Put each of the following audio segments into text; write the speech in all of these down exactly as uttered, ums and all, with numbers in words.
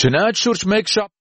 Չնայած շուրջ մեկ շաբաթ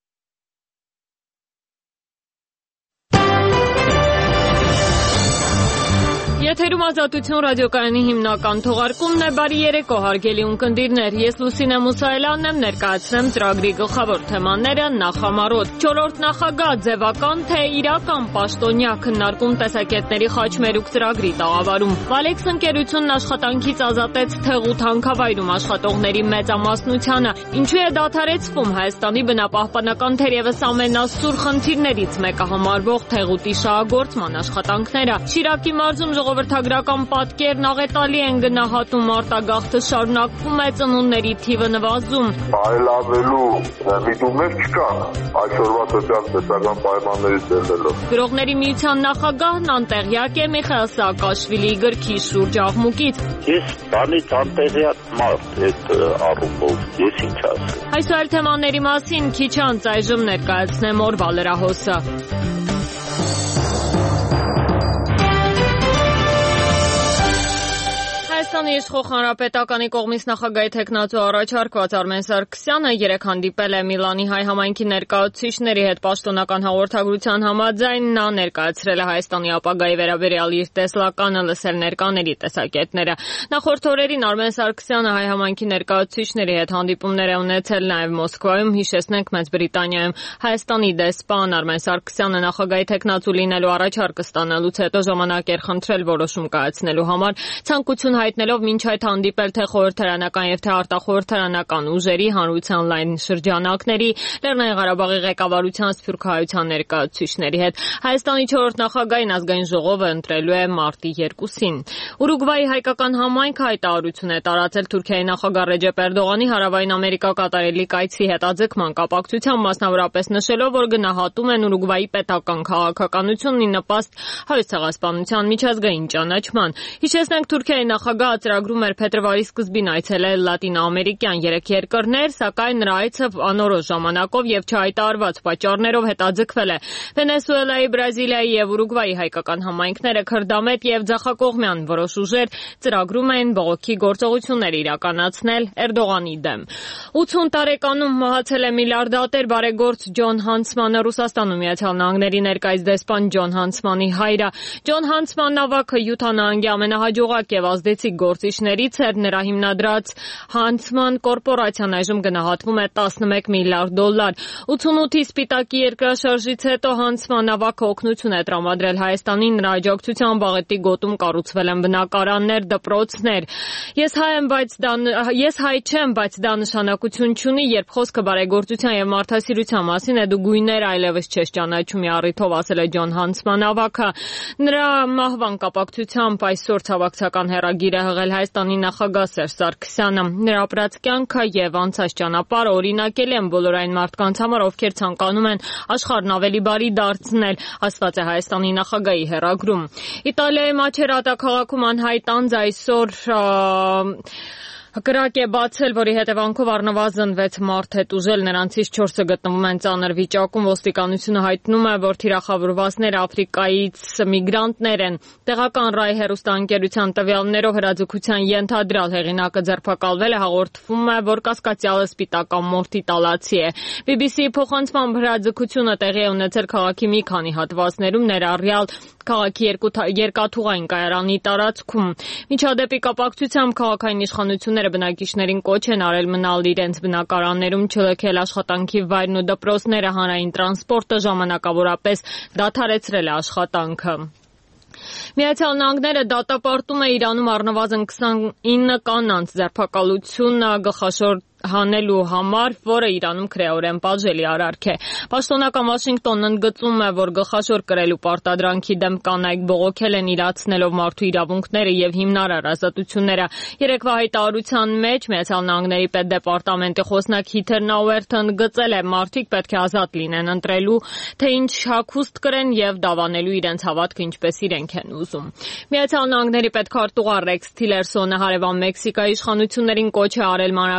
Եթերում Ազատություն ռադիոկայանի հիմնական թողարկումն է։ Բարի երեկո, հարգելի ունկնդիրներ։ Ես Լուսինե Մուսայելյանն եմ, ներկայացնեմ ծրագրի գլխավոր թեմաները նախամարոտ։ Չորրորդ նախագահ ձևական թե իրական պաշտոնյա քննարկում տեսակետների խաչմերուկ ծրագրի տաղավարում։ Վալեքս ընկերությունն աշխատանքից ազատեց Թեղուտ հանքավայրում աշխատողների մեծամասնությանը։ Ինչու է դադարեցվում Հայաստանի բնապահպանական թերևս ամենասուր խնդիրներից մեկը համարվող Թեղուտի շահագործման աշխատանքները։ Շիրակի մարզում ժողովրդագրական պատկերն աղետալի են գնահատում, արտագաղթը շարունակվում է, ծնունդների թիվը նվազում։ Այլավելու միտումներ չկան այսօրվա սոցիալ-տնտեսական պայմաններից ելնելով։ Գրողների միության նախագահն անտեղյակ է Միխայիլ Սաակաշվիլիի գրքի շուրջ աղմուկից։ Ես բանից անտեղյակ մարդ այդ առումով, ես ինչ ասեմ։ Այս ու այլ թեմաների մասին քիչ անց այժմ ներկայացնեմ օրվա լրահոսը։ Հայաստանի իշխող հանրապետականի կողմից նախագահի թեկնածու առաջարկված Արմեն Սարգսյանը երեկ հանդիպել է Միլանի հայ համայնքի ներկայացուցիչների հետ պաշտոնական հաղորդագրության համաձայն նա ներկայացրել է Հայաստանի ապագայի վերաբերյալ իր տեսլականը, լսել ներկաների տեսակետները։ Նախորդ օրերին Արմեն Սարգսյանը հայ համայնքի ներկայացուցիչների հետ հանդիպումներ է ունեցել նաև Մոսկվայում, հիշեցնենք Մեծ Բրիտանիայում Հայաստանի դեսպան Արմեն Սարգսյանը նախագահի թեկնածու լինելու առաջարկը ստանալուց հետո ժամանակ էր խնդրել որոշում կայացնելու համար, ցանկություն հայտնելով մինչ այդ հանդիպել թե խորհրդարանական եւ թե արտախորհրդարանական ուժերի, հանրության լայն շրջանակների, Լեռնային Ղարաբաղի ղեկավարության սփյուռքահայության ներկայացուցիչների հետ։ Հայաստանի չորրորդ նախագահին ազգային ժողովը ընտրելու է մարտի երկուսին։ Ուրուգվայի հայկական համայնքը հայտարարություն է տարածել Թուրքիայի նախագահ Ռեջեփ Էրդողանի հարավային Ամերիկա կատարելի կայցի հետաձգման կապակցությամբ, մասնավորապես նշելով, որ գնահատում են Ուրուգվայի պետական քաղաքականությունն ի նպաստ հայոց ցեղասպանության միջազգային ճանաչման։ Հիշեցնենք Թուրքիայի նախագահը ծրագրում էր փետրվարի սկզբին այցելել լատինոամերիկյան երեք երկրներ, սակայն նրա այցը անորոշ ժամանակով եւ չհայտարարված պատճառներով հետաձգվել է։ Վենեսուելայի, Բրազիլիայի եւ Ուրուգվայի հայկական համայնքները քրդամետ եւ ձախակողմյան որոշ ուժեր ծրագրում էին բողոքի գործողություններ իրականացնել Էրդողանի դեմ։ ութուն տարեկանում մահացել է միլիարդատեր բարեգործ Ջոն Հանցմանը, Ռուսաստանում Միացյալ Նահանգների ներկայիս դեսպան Ջոն Հանցմանի հայրը։ Ջոն Հանցման նավակը Յուտա նահանգի ամենահաջողակ եւ ազդեցիկ գործիչներից էր, նրա հիմնադրած Հանցման կորպորացիան այժմ գնահատվում է տասնմեկ միլիարդ դոլար։ ութանութի Սպիտակի երկրաշարժից հետո Հանցման նավակը օգնություն է տրամադրել Հայաստանին, նրա աջակցությամբ Աղետի գոտում կառուցվել են բնակարաններ, դպրոցներ։ Ես հայ եմ, բայց դա ես հայ չեմ, բայց դա նշանակություն չունի, երբ խոսքը բարեգործության եւ մարդասիրության մասին է, դու գույներ այլևս չես ճանաչում, առիթով ասել է Ջոն Հանցման նավակը։ Նրա մահվան կապակցությամբ այսօր ցավակցական հեռագիր է հղել Հայաստանի նախագահ Սերժ Սարգսյանը։ Նրա ապրած կյանքը եւ անցած ճանապարհը օրինակելի են բոլոր այն մարդկանց համար, ովքեր ցանկանում են աշխարհն ավելի բարի դարձնել, ասված է Հայաստանի նախագահի հեռագրում։ Իտալիայի Մաչերատա քաղաքում անհայտ անձ այսօր կրակ է բացել, որի հետևանքով առնվազն վեց մարդ հետ ուժել, նրանցից չորսը գտնվում են ծանր վիճակում։ Ոստիկանությունը հայտնում է, որ թիրախավորվածները Աֆրիկայից միգրանտներ են։ Տեղական Ռայ հեռուստաընկերության տվյալներով հրաձգության ենթադրյալ հեղինակը ձերբակալվել է, հաղորդվում է, որ կասկածյալը սպիտական մորթի տալացի է։ բի բի սի-ի փոխանցմամբ հրաձգությունը տեղի է ունեցել քաղաքի մի քանի հատվածներում, ներառյալ քաղաքի երկաթուղային կայարանի տարածքում։ Միջադեպի կապակցությամբ քաղաքային իշխանությունները բնակիչներին կոչ են արել մնալ իրենց բնակարաններում, չլքել աշխատանքի վայրն ու դպրոցները, հանրային տրանսպորտը ժամանակավորապես դադարեցրել է աշխատանքը։ Միացյալ Նահանգները դատապարտում է Իրանում առնվազն քսանինը կանանց ձերբակալություն գլխաշոր հանելու համար, որը Իրանում քրեորեն պատժելի արարք է։ Պաշտոնական Վաշինգտոնն ընդգծում է, որ գլխաշոր կրելու պարտադրանքի դեմ կանայք բողոքել են իրացնելով մարդու իրավունքները եւ հիմնարար ազատությունները։ Երեկվա հայտարարության մեջ Միացյալ Նահանգների պետդեպարտամենտի խոսնակ Հիթեր Նաուերթը ընդգծել է, մարդիկ պետք է ազատ լինեն ընտրելու, թե ինչ հագուստ կրեն եւ դավանելու իրենց հավատքը ինչպես իրենք են ուզում։ Միացյալ Նահանգների պետքարտուղար Ռեքս Թիլերսոնը հարևան Մեքսիկայի իշխանություններին կոչ է արել մանրակրկիտ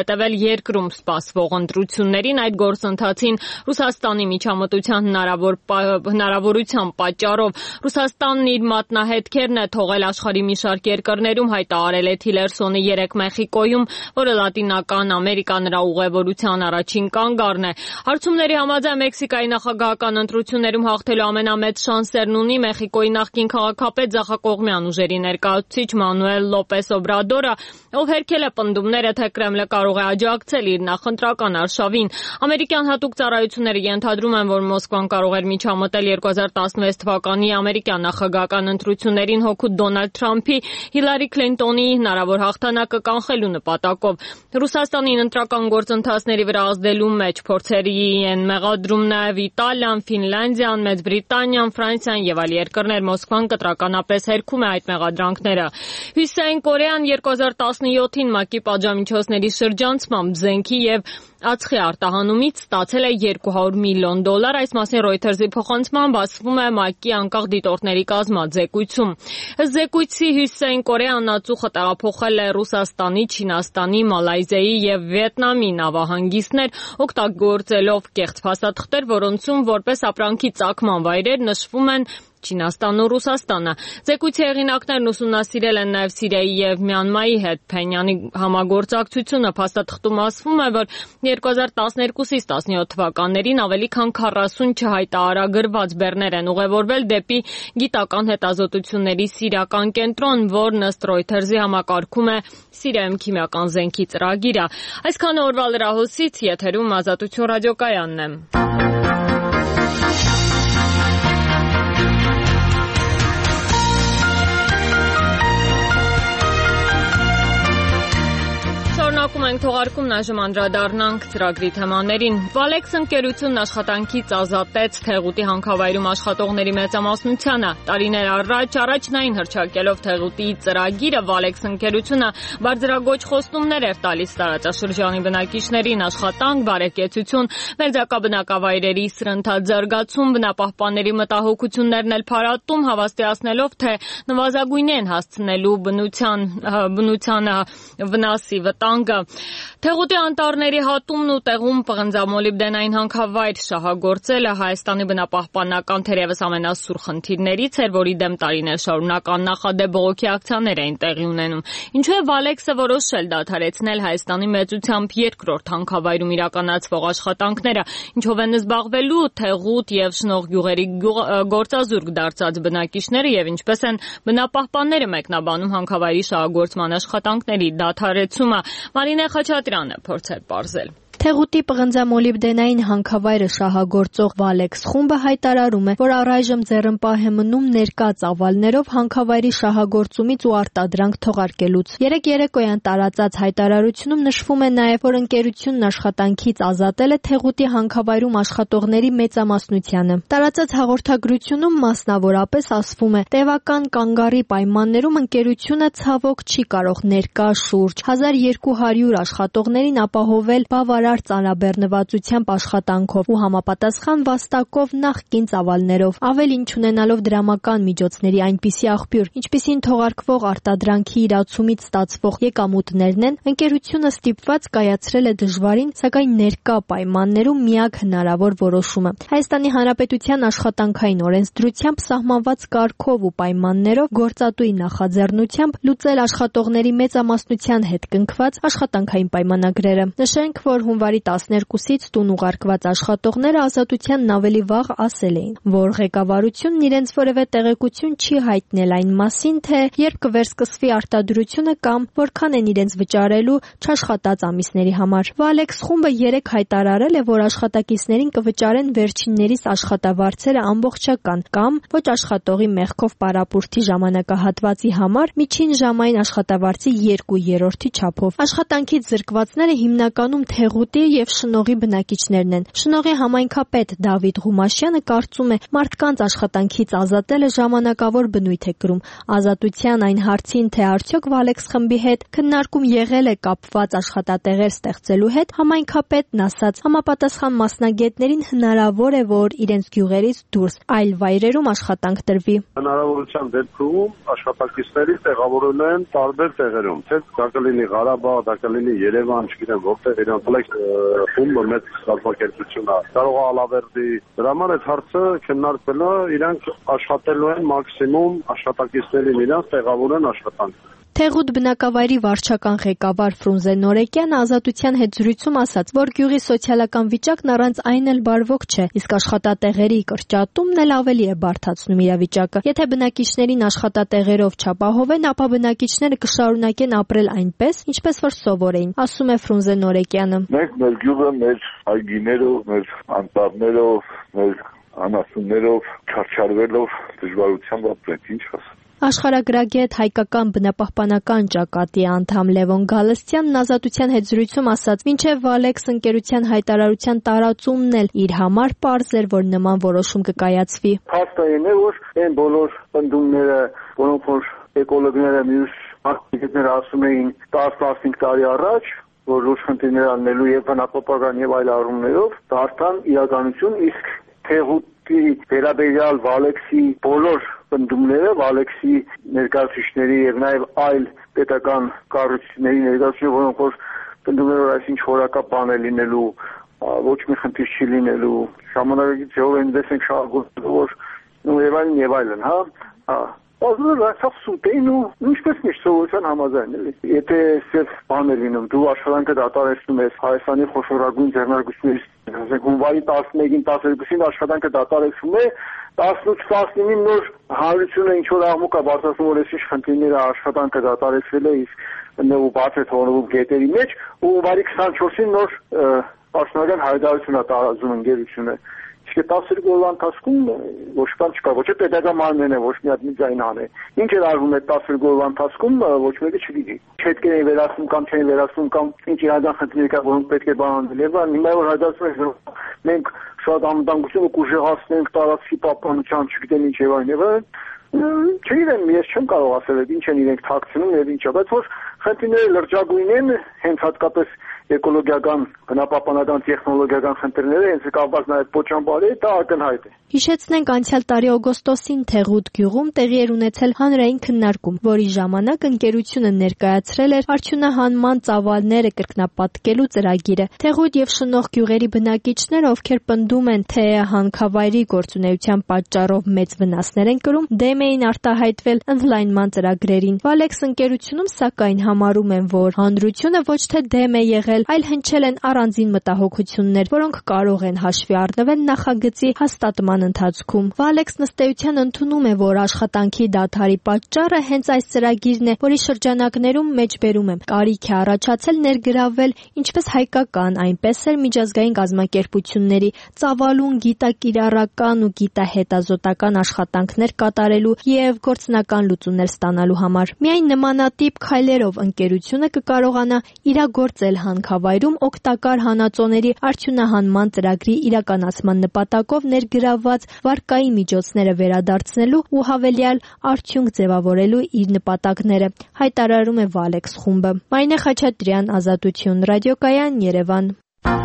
հետևել երկրում սպասվող ընտրություններին։ Այդ գործընթացին Ռուսաստանի միջամտության հնարավոր հնարավորության պատճառով Ռուսաստանն իր մատնահետքերն է թողել աշխարհի մի շարք երկրներում, հայտարարել է Թիլերսոնը երեկ Մեխիկոյում, որը Լատինական Ամերիկա նրա ուղևորության առաջին կանգառն է։ Հարցումների համաձայն Մեքսիկայի նախագահական ընտրություններում հաղթելու ամենամեծ շանսերն ունի Մեխիկոյի նախկին քաղաքապետ ձախակողմյան ուժերի ներկայացուցիչ Մանուել Լոպես Օբրադորը, ով հերքել է պնդումները, թե Կրեմլը կարող է աջակցել իր նախընտրական արշավին։ Ամերիկյան հատուկ ծառայությունները ենթադրում են, որ Մոսկվան կարող էր միջամտել երկու հազար տասնվեց թվականի ամերիկյան նախագահական ընտրություններին հօգուտ Դոնալդ Թրամփի Հիլարի Քլինտոնի հնարավոր հաղթանակը կանխելու նպատակով։ Ռուսաստանին ընտրական գործընթացների վրա ազդելու մեջ փորձերի են մեղադրում նաև Իտալիան, Ֆինլանդիան, Մեծ Բրիտանիան, Ֆրանսիան եւ այլ երկրներ։ Մոսկվան կտրականապես հերքում է այդ մեղադրանքները։ Հյուսիսային Կորեան երկու հազար տասնյոթին ՄԱԿ-ի պատժամիջոցների շրջանցմամբ զենքի եւ ածխի արտահանումից ստացել է երկու հարյուր միլիոն դոլար։ Այս մասին Reuters-ի փոխանցմամբ ասվում է ՄԱԿ-ի անկախ դիտորդների կազմած զեկույցում։ Ըստ զեկույցի Հյուսիսային Կորեան ածուխը տեղափոխել է Ռուսաստանի, Չինաստանի, Մալայզիայի եւ Վիետնամի նավահանգիստներ, օգտագործելով կեղծ փաստաթղթեր, որոնցում որպես ապրանքի ծագման վայրեր նշվում են Չինաստանն ու Ռուսաստանը։ Զեկույցի հեղինակներն ուսումնասիրել են նաև Սիրիայի եւ Մյանմայի հետ Փենյանի համագործակցությունը։ Փաստաթղթում ասվում է, որ երկու հազար տասներկուսից տասնյոթ թվականներին ավելի քան քառասուն չհայտարարագրված բեռներ են ուղևորվել դեպի գիտական հետազոտությունների սիրիական կենտրոն, որն ըստ Reuters-ի համակարգում է Սիրիայում քիմիական զենքի ծրագիրը։ Այսքանը օրվա լրահոսից, եթերում Ազատություն ռադիոկայանն է։ Շարունակում ենք թողարկումն, այժմ անդրադառնանք ծրագրի թեմաներին։ Valex ընկերությունն աշխատանքից ազատեց Թեղուտի հանքավայրում աշխատողների մեծամասնությանը։ Տարիներ առաջ առաջնային հռչակելով Թեղուտի ծրագիրը Valex ընկերությունը բարձրագույն խոստումներ էր տալիս տարածաշրջանի բնակիչներին՝ աշխատանք, բարեկեցություն, մերձակա բնակավայրերի սրընթաց զարգացում, բնապահպանների մտահոգություններն էլ փարատում, հավաստիացնելով, թե նվազագույն են հասցնելու բնության բնությանը վնասի վտանգը։ Թեղուտի անտառների հատումն ու տեղում պղնձամոլիբդենային հանքավայր շահագործելը Հայաստանի բնապահպանական թերևս ամենասուր խնդիրներից էր, որի դեմ տարիներ շարունակ աննախադեպ բողոքի ակցիաներ էին տեղի ունենում։ Ինչու է Valex-ը որոշել դադարեցնել Հայաստանի մեծությամբ երկրորդ հանքավայրում իրականացվող աշխատանքները, ինչով են զբաղվելու Թեղուտ եւ Շնող գյուղերի գործազուրկ դարձած բնակիչները եւ ինչպես են բնապահպանները մեկնաբանում հանքավայրի շահագործման աշխատանքների դադարեցումը։ Մարինե Խաչատրյանը փորձել պարզել։ Թեղուտի պղնձամոլիբդենային հանքավայրը շահագործող Valex խումբը հայտարարում է, որ առայժմ ձեռնպահ է մնում ներկա ծավալներով հանքավայրի շահագործումից ու արտադրանք թողարկելուց։ Երեկ երեկոյան տարածած հայտարարությունում նշվում է նաև, որ ընկերությունն աշխատանքից ազատել է Թեղուտի հանքավայրում աշխատողների մեծամասնությանը։ Տարածած հաղորդագրությունում մասնավորապես ասվում է, տևական կանգառի պայմաններում ընկերությունը ցավոք չի կարող ներկա շուրջ հազար երկու հարյուր աշխատողներին ապահովել բավարար ծանրաբեռնվածությամբ աշխատանքով ու համապատասխան վաստակով նախկին ծավալներով, ավելին չունենալով դրամական միջոցների այնպիսի աղբյուր, ինչպիսին թողարկվող արտադրանքի իրացումից ստացվող եկամուտներն են, ընկերությունը ստիպված կայացրել է դժվարին, սակայն ներկա պայմաններում միակ հնարավոր որոշումը։ Հայաստանի Հանրապետության աշխատանքային օրենսդրությամբ սահմանված կարգով ու պայմաններով գործատուի նախաձեռնությամբ լուծել աշխատողների մեծամասնության հետ կնքված աշխատանքային պայմանագրերը։ Նշենք, որ հունվարի տասներկուսից տուն ուղարկված աշխատողները ազատությանն ավելի վաղ ասել էին, որ ղեկավարությունն իրենց որևէ տեղեկություն չի հայտնել այն մասին, թե երբ կվերսկսվի արտադրությունը կամ որքան են իրենց վճարելու չաշխատած ամիսների համար։ Valex խումբը երեկ հայտարարել է, որ աշխատակիցներին կվճարեն վերջիններիս աշխատավարձերը ամբողջական կամ ոչ աշխատողի մեղքով պարապուրդի ժամանակահատվածի համար միջին ժամային աշխատավարձի երկու երրորդի չափով։ Աշխատանքից զրկվածները հիմնականում Թեղուտ Թեղուտի եւ Շնողի բնակիչներն են։ Շնողի համայնքապետ Դավիթ Ղումաշյանը կարծում է, մարդկանց աշխատանքից ազատելը ժամանակավոր բնույթ է կրում։ Ազատության այն հարցին, թե արդյոք Վալեքս խմբի հետ քննարկում եղել է կապված աշխատատեղեր ստեղծելու հետ, համայնքապետն ասաց, համապատասխան մասնագետներին հնարավոր է, որ իրենց գյուղերից դուրս այլ վայրերում աշխատանք տրվի։ Հնարավորության դեպքում աշխատակիցների տեղավորել են տարբեր տեղերում, թե դա կլինի Ղարաբաղ, դա կլինի Երևան, չգիտեմ որտեղ իրանք խումբը մեծ կազմակերպություն է, կարող է Ալավերդի։ Դրա համար այդ հարցը քննարկվելը իրանք աշխատելու են մաքսիմում աշխատակիցներին իրանք տեղավորեն աշխատանք։ Թեղուտ բնակավայրի վարչական ղեկավար Ֆրունզե Նորեկյանը Ազատության հետ զրույցում ասաց, որ գյուղի սոցիալական վիճակն առանց այն էլ բարվոք չէ, իսկ աշխատատեղերի կրճատումն էլ ավելի է բարդացնում իրավիճակը։ Եթե բնակիչներին աշխատատեղերով չապահովեն, ապա բնակիչները կշարունակեն ապրել այնպես, ինչպես որ սովոր էին, ասում է Ֆրունզե Նորեկյանը։ Մենք մեր գյուղը մեր այգիներով, մեր անտառներով, մեր անասուններով, չարչարվելով դժվարությամբ ապրենք, ինչ ասեմ։ Աշխարհագրագետ հայկական բնապահպանական ճակատի անդամ Լևոն Գալստյանն Ազատության հետ զրույցում ասաց, մինչև Վալեքս ընկերության հայտարարության տարածումն էլ իր համար պարզ էր, որ նման որոշում կկայացվի։ Փաստային է, որ այն բոլոր ընդդումները, որոնք որ էկոլոգները մյուս ակտիվիստները ասում էին տասնհինգ տարի առաջ, որ լուրջ խնդիրներ անելու եւ բնապահպանական եւ այլ առումներով, դարձան իրականություն, իսկ Թեղուտի վերաբերյալ Վալեքսի բոլոր ընդդումները, Վալեքսի ներկայացուցիչների եւ նաեւ այլ պետական կառույցների ներկայացուցիչները, որոնք որ ընդդումներով այսինչ որակա բան է լինելու, ոչ մի խնդիր չի լինելու, ժամանակակից ժողովին դեսենք շահագործելու, որ ու եւ այլն եւ այլն, հա, հա Ահա լացավ սուտեին ու ինչպես միշտ սովորության համաձայն էլի։ Եթե սև բան է լինում, դու աշխատանքը դատարեցնում ես Հայաստանի խոշորագույն ձեռնարկություններից, ասենք հունվարի տասնմեկին տասներկուսին աշխատանքը դատարեցում է, տասնութ տասնինին նոր հանրությունը ինչ որ աղմուկ է բարձրացնում, որ այսինչ խնդիրները աշխատանքը դատարեցվել է, իսկ նոր բաց է թողնվում գետերի մեջ, ու հունվարի քսանչորսին նոր պաշտոնական հայտարարություն է տարածում ընկերությունը։ Իսկ տասներկու օրվա ընթացքում ոչ կան չկա, ոչ է պետական մարմինն է, ոչ մի հատ մի ձայն է։ Ինչ էր արվում այդ տասներկու օրվա ընթացքում, ոչ մեկը չգիտի։ Չպետք է վերացնում կամ չեն վերացնում կամ ինչ իրական խնդիրներ կա, որոնք պետք է բանանել։ Եվ հիմա որ հայտարարում են, մենք շատ անվտանգությունը կուժեղացնենք տարածքի պահպանության, չգիտեմ ինչ եւ այն եւ այն։ Չգիտեմ, ես չեմ կարող ասել, ինչ են իրենք թաքցնում եւ ինչա, բայց որ խնդիրները լրջագույն են, հենց հատկապես էկոլոգիական, բնապահպանական, տեխնոլոգիական խնդիրները, հենց կապված նաև պոչամբարի, դա ակնհայտ է։ Հիշեցնենք անցյալ տարի օգոստոսին Թեղուտ գյուղում տեղի էր ունեցել հանրային քննարկում, որի ժամանակ ընկերությունը ներկայացրել էր արդյունահանման ծավալները կրկնապատկելու ծրագիրը։ Թեղուտ եւ Շնող գյուղերի բնակիչները, ովքեր պնդում են, թե հանքավայրի գործունեության պատճառով մեծ վնասներ են կրում, դեմ էին արտահայտվել ընդլայնման ծրագրերին։ Վալեքս ընկերությունում սակայն համարում են, որ հանրությունը ոչ թե դեմ է եղել, այլ հնչել են առանձին մտահոգություններ, որոնք կարող են հաշվի առնվել նախագծի հաստատման ընթացքում։ Վալեքսն ըստ էության ընդունում է, որ աշխատանքի դադարի պատճառը հենց այս ծրագիրն է, որի շրջանակներում մեջբերում է կարիք է առաջացել ներգրավել ինչպես հայկական, այնպես էլ միջազգային կազմակերպությունների ծավալուն գիտակիրառական ու գիտահետազոտական աշխատանքներ կատարելու եւ գործնական լուծումներ ստանալու համար։ Միայն նմանատիպ քայլերով ընկերությունը կկարողանա իրագործել հանքավայրում օգտակար հանածոների արդյունահանման ծրագրի իրականացման նպատակով ներգրավված վարկայի միջոցները վերադարձնելու ու հավելյալ արդյունք ձևավորելու իր նպատակները, հայտարարում է Վալեքս խումբը։ Մայնե Խաչատրյան, Ազատություն, ռադիոկայան, Երևան։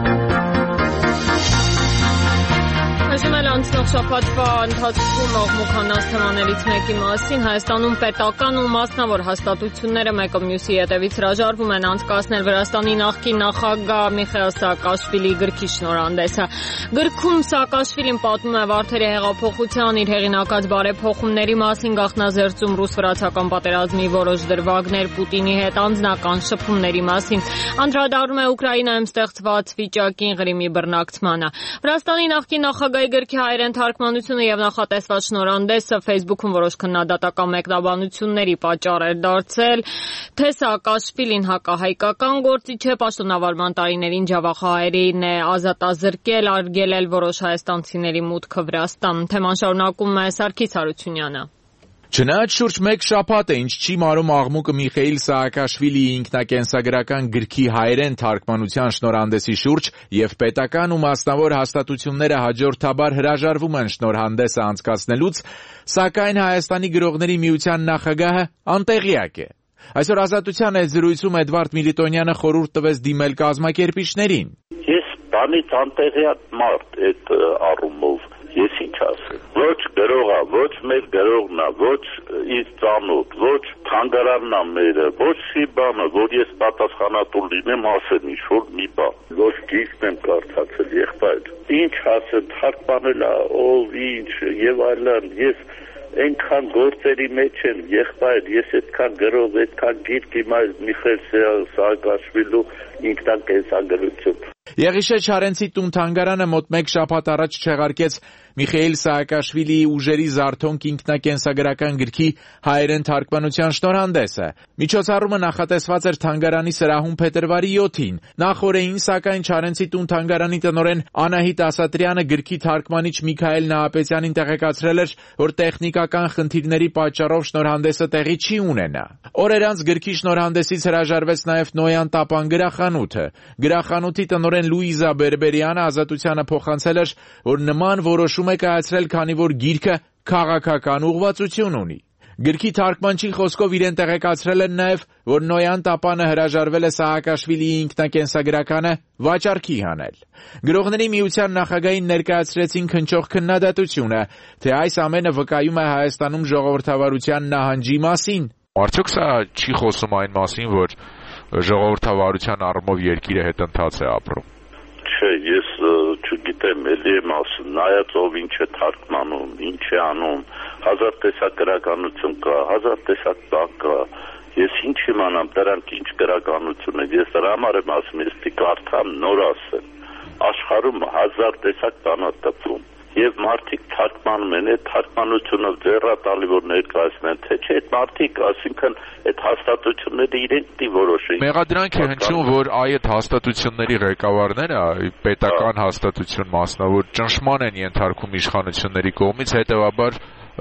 Անցնող շաբաթվա ընթացքում աղմուկանաց թեմաներից մեկի մասին Հայաստանում պետական ու մասնավոր հաստատությունները մեկը մյուսի հետևից հրաժարվում են անցկացնել Վրաստանի նախկին նախագահ Միխայիլ Սաակաշվիլիի գրքի շնորհանդեսը։ Գրքում Սաակաշվիլին պատմում է Վարդերի հեղափոխության իր հեղինակած բարեփոխումների մասին, գաղտնազերծում ռուս-վրացական պատերազմի որոշ դրվագներ, Պուտինի հետ անձնական շփումների մասին։ Անդրադառնում է Ուկրաինայում ստեղծված վիճակին, Ղրիմի բռնակցմանը։ Վրաստանի նախկին նախագահի գրքի հայերեն թարգմանությունը եւ նախատեսված շնորհանդեսը Facebook-ում որոշ քննադատական մեկնաբանությունների պատճառ էր դարձել, թե Սաակաշվիլին հակահայկական գործիչ է, պաշտոնավարման տարիներին ջավախահերին է ազատազրկել, արգելել որոշ հայաստանցիների մուտքը Վրաստան։ Թեման շարունակում է Սարգիս Հարությունյանը։ Չնայած շուրջ մեկ շաբաթ է, ինչ չի մարում աղմուկը Միխեիլ Սահակաշվիլիի ինքնակենսագրական գրքի հայերեն թարգմանության շնորհանդեսի շուրջ եւ պետական ու մասնավոր հաստատությունները հաջորդաբար հրաժարվում են շնորհանդեսը անցկացնելուց, սակայն Հայաստանի գրողների միության նախագահը անտեղյակ է։ Այսօր Ազատության հետ զրույցում Էդվարդ Միլիտոնյանը խորհուրդ տվեց դիմել կազմակերպիչներին։ Ես բանից անտեղյակ մարդ այդ առումով ես ինչ ասեմ։ Ոչ գրողա, ոչ մեր գրողն է, ոչ ինձ ծանոթ, ոչ թանգարանն է մերը, ոչ մի բանը, որ ես պատասխանատու լինեմ ասեմ ինչ-որ մի բան։ Ոչ գիրքն եմ կարդացել, եղբայր։ Ինչ ասեմ, թարգմանել է, ով ինչ եւ այլն, ես այնքան գործերի մեջ եմ, եղբայր, ես այդքան գրող, այդքան գիրք իմ այլ Միխեիլ Սահակաշվիլու ինքնակենսագրություն։ Եղիշե Չարենցի տուն թանգարանը մոտ մեկ շաբաթ առաջ չեղարկեց Միխեիլ Սահակաշվիլիի ուժերի զարթոնք ինքնակենսագրական գրքի հայերեն թարգմանության շնորհանդեսը։ Միջոցառումը նախատեսված էր թանգարանի սրահում փետրվարի յոթին։ Նախօրեին, սակայն, Չարենցի տուն թանգարանի տնօրեն Անահիտ Ասատրյանը գրքի թարգմանիչ Միքայել Նահապետյանին տեղեկացրել էր, որ տեխնիկական խնդիրների պատճառով շնորհանդեսը տեղի չի ունենա։ Օրեր անց գրքի շնորհանդեսից հրաժարվեց նաև Նոյան Տապան գրախանութը։ Գրախանութի տնօրեն Լուիզա Բերբերյանը Ազատությանը փոխանցել էր, որ նման որոշում է կայացրել, քանի որ գիրքը քաղաքական ուղղվածություն ունի։ Գրքի թարգմանչի խոսքով իրեն տեղեկացրել են նաև, որ Նոյան Տապանը հրաժարվել է Սահակաշվիլիի ինքնակենսագրականը վաճառքի հանել։ Գրողների միության նախագահին ներկայացրեցին քննչող քննադատությունը, թե այս ամենը վկայում է Հայաստանում ժողովրդավարության նահանջի մասին։ Արդյոք սա չի խոսում այն մասին, որ ժողովրդավարության առումով երկիրը հետընթաց է ապրում։ Չէ, ես չգիտեմ, էլի եմ ասում, նայած ով ինչ է թարգմանում, ինչ է անում, հազար տեսակ գրականություն կա, հազար տեսակ բան կա, ես ինչ իմանամ, դրանք ինչ գրականություն են, ես դրա համար եմ ասում, ես պիտի կարդամ, նոր ասեմ, աշխարհում հազար տեսակ բան է տպվում, եւ մարդիկ թարգմանում են, այդ թարգմանությունը ձեռատալի որ ներկայացնեն, թե չէ, այդ մարդիկ, ասինքն այդ հաստատությունները իրենք դի որոշեն։ Մեղադրանք է հնչում, որ այ այդ հաստատությունների ղեկավարները, պետական հաստատություն մասնավոր ճնշման են ենթարկում իշխանությունների կողմից, հետեւաբար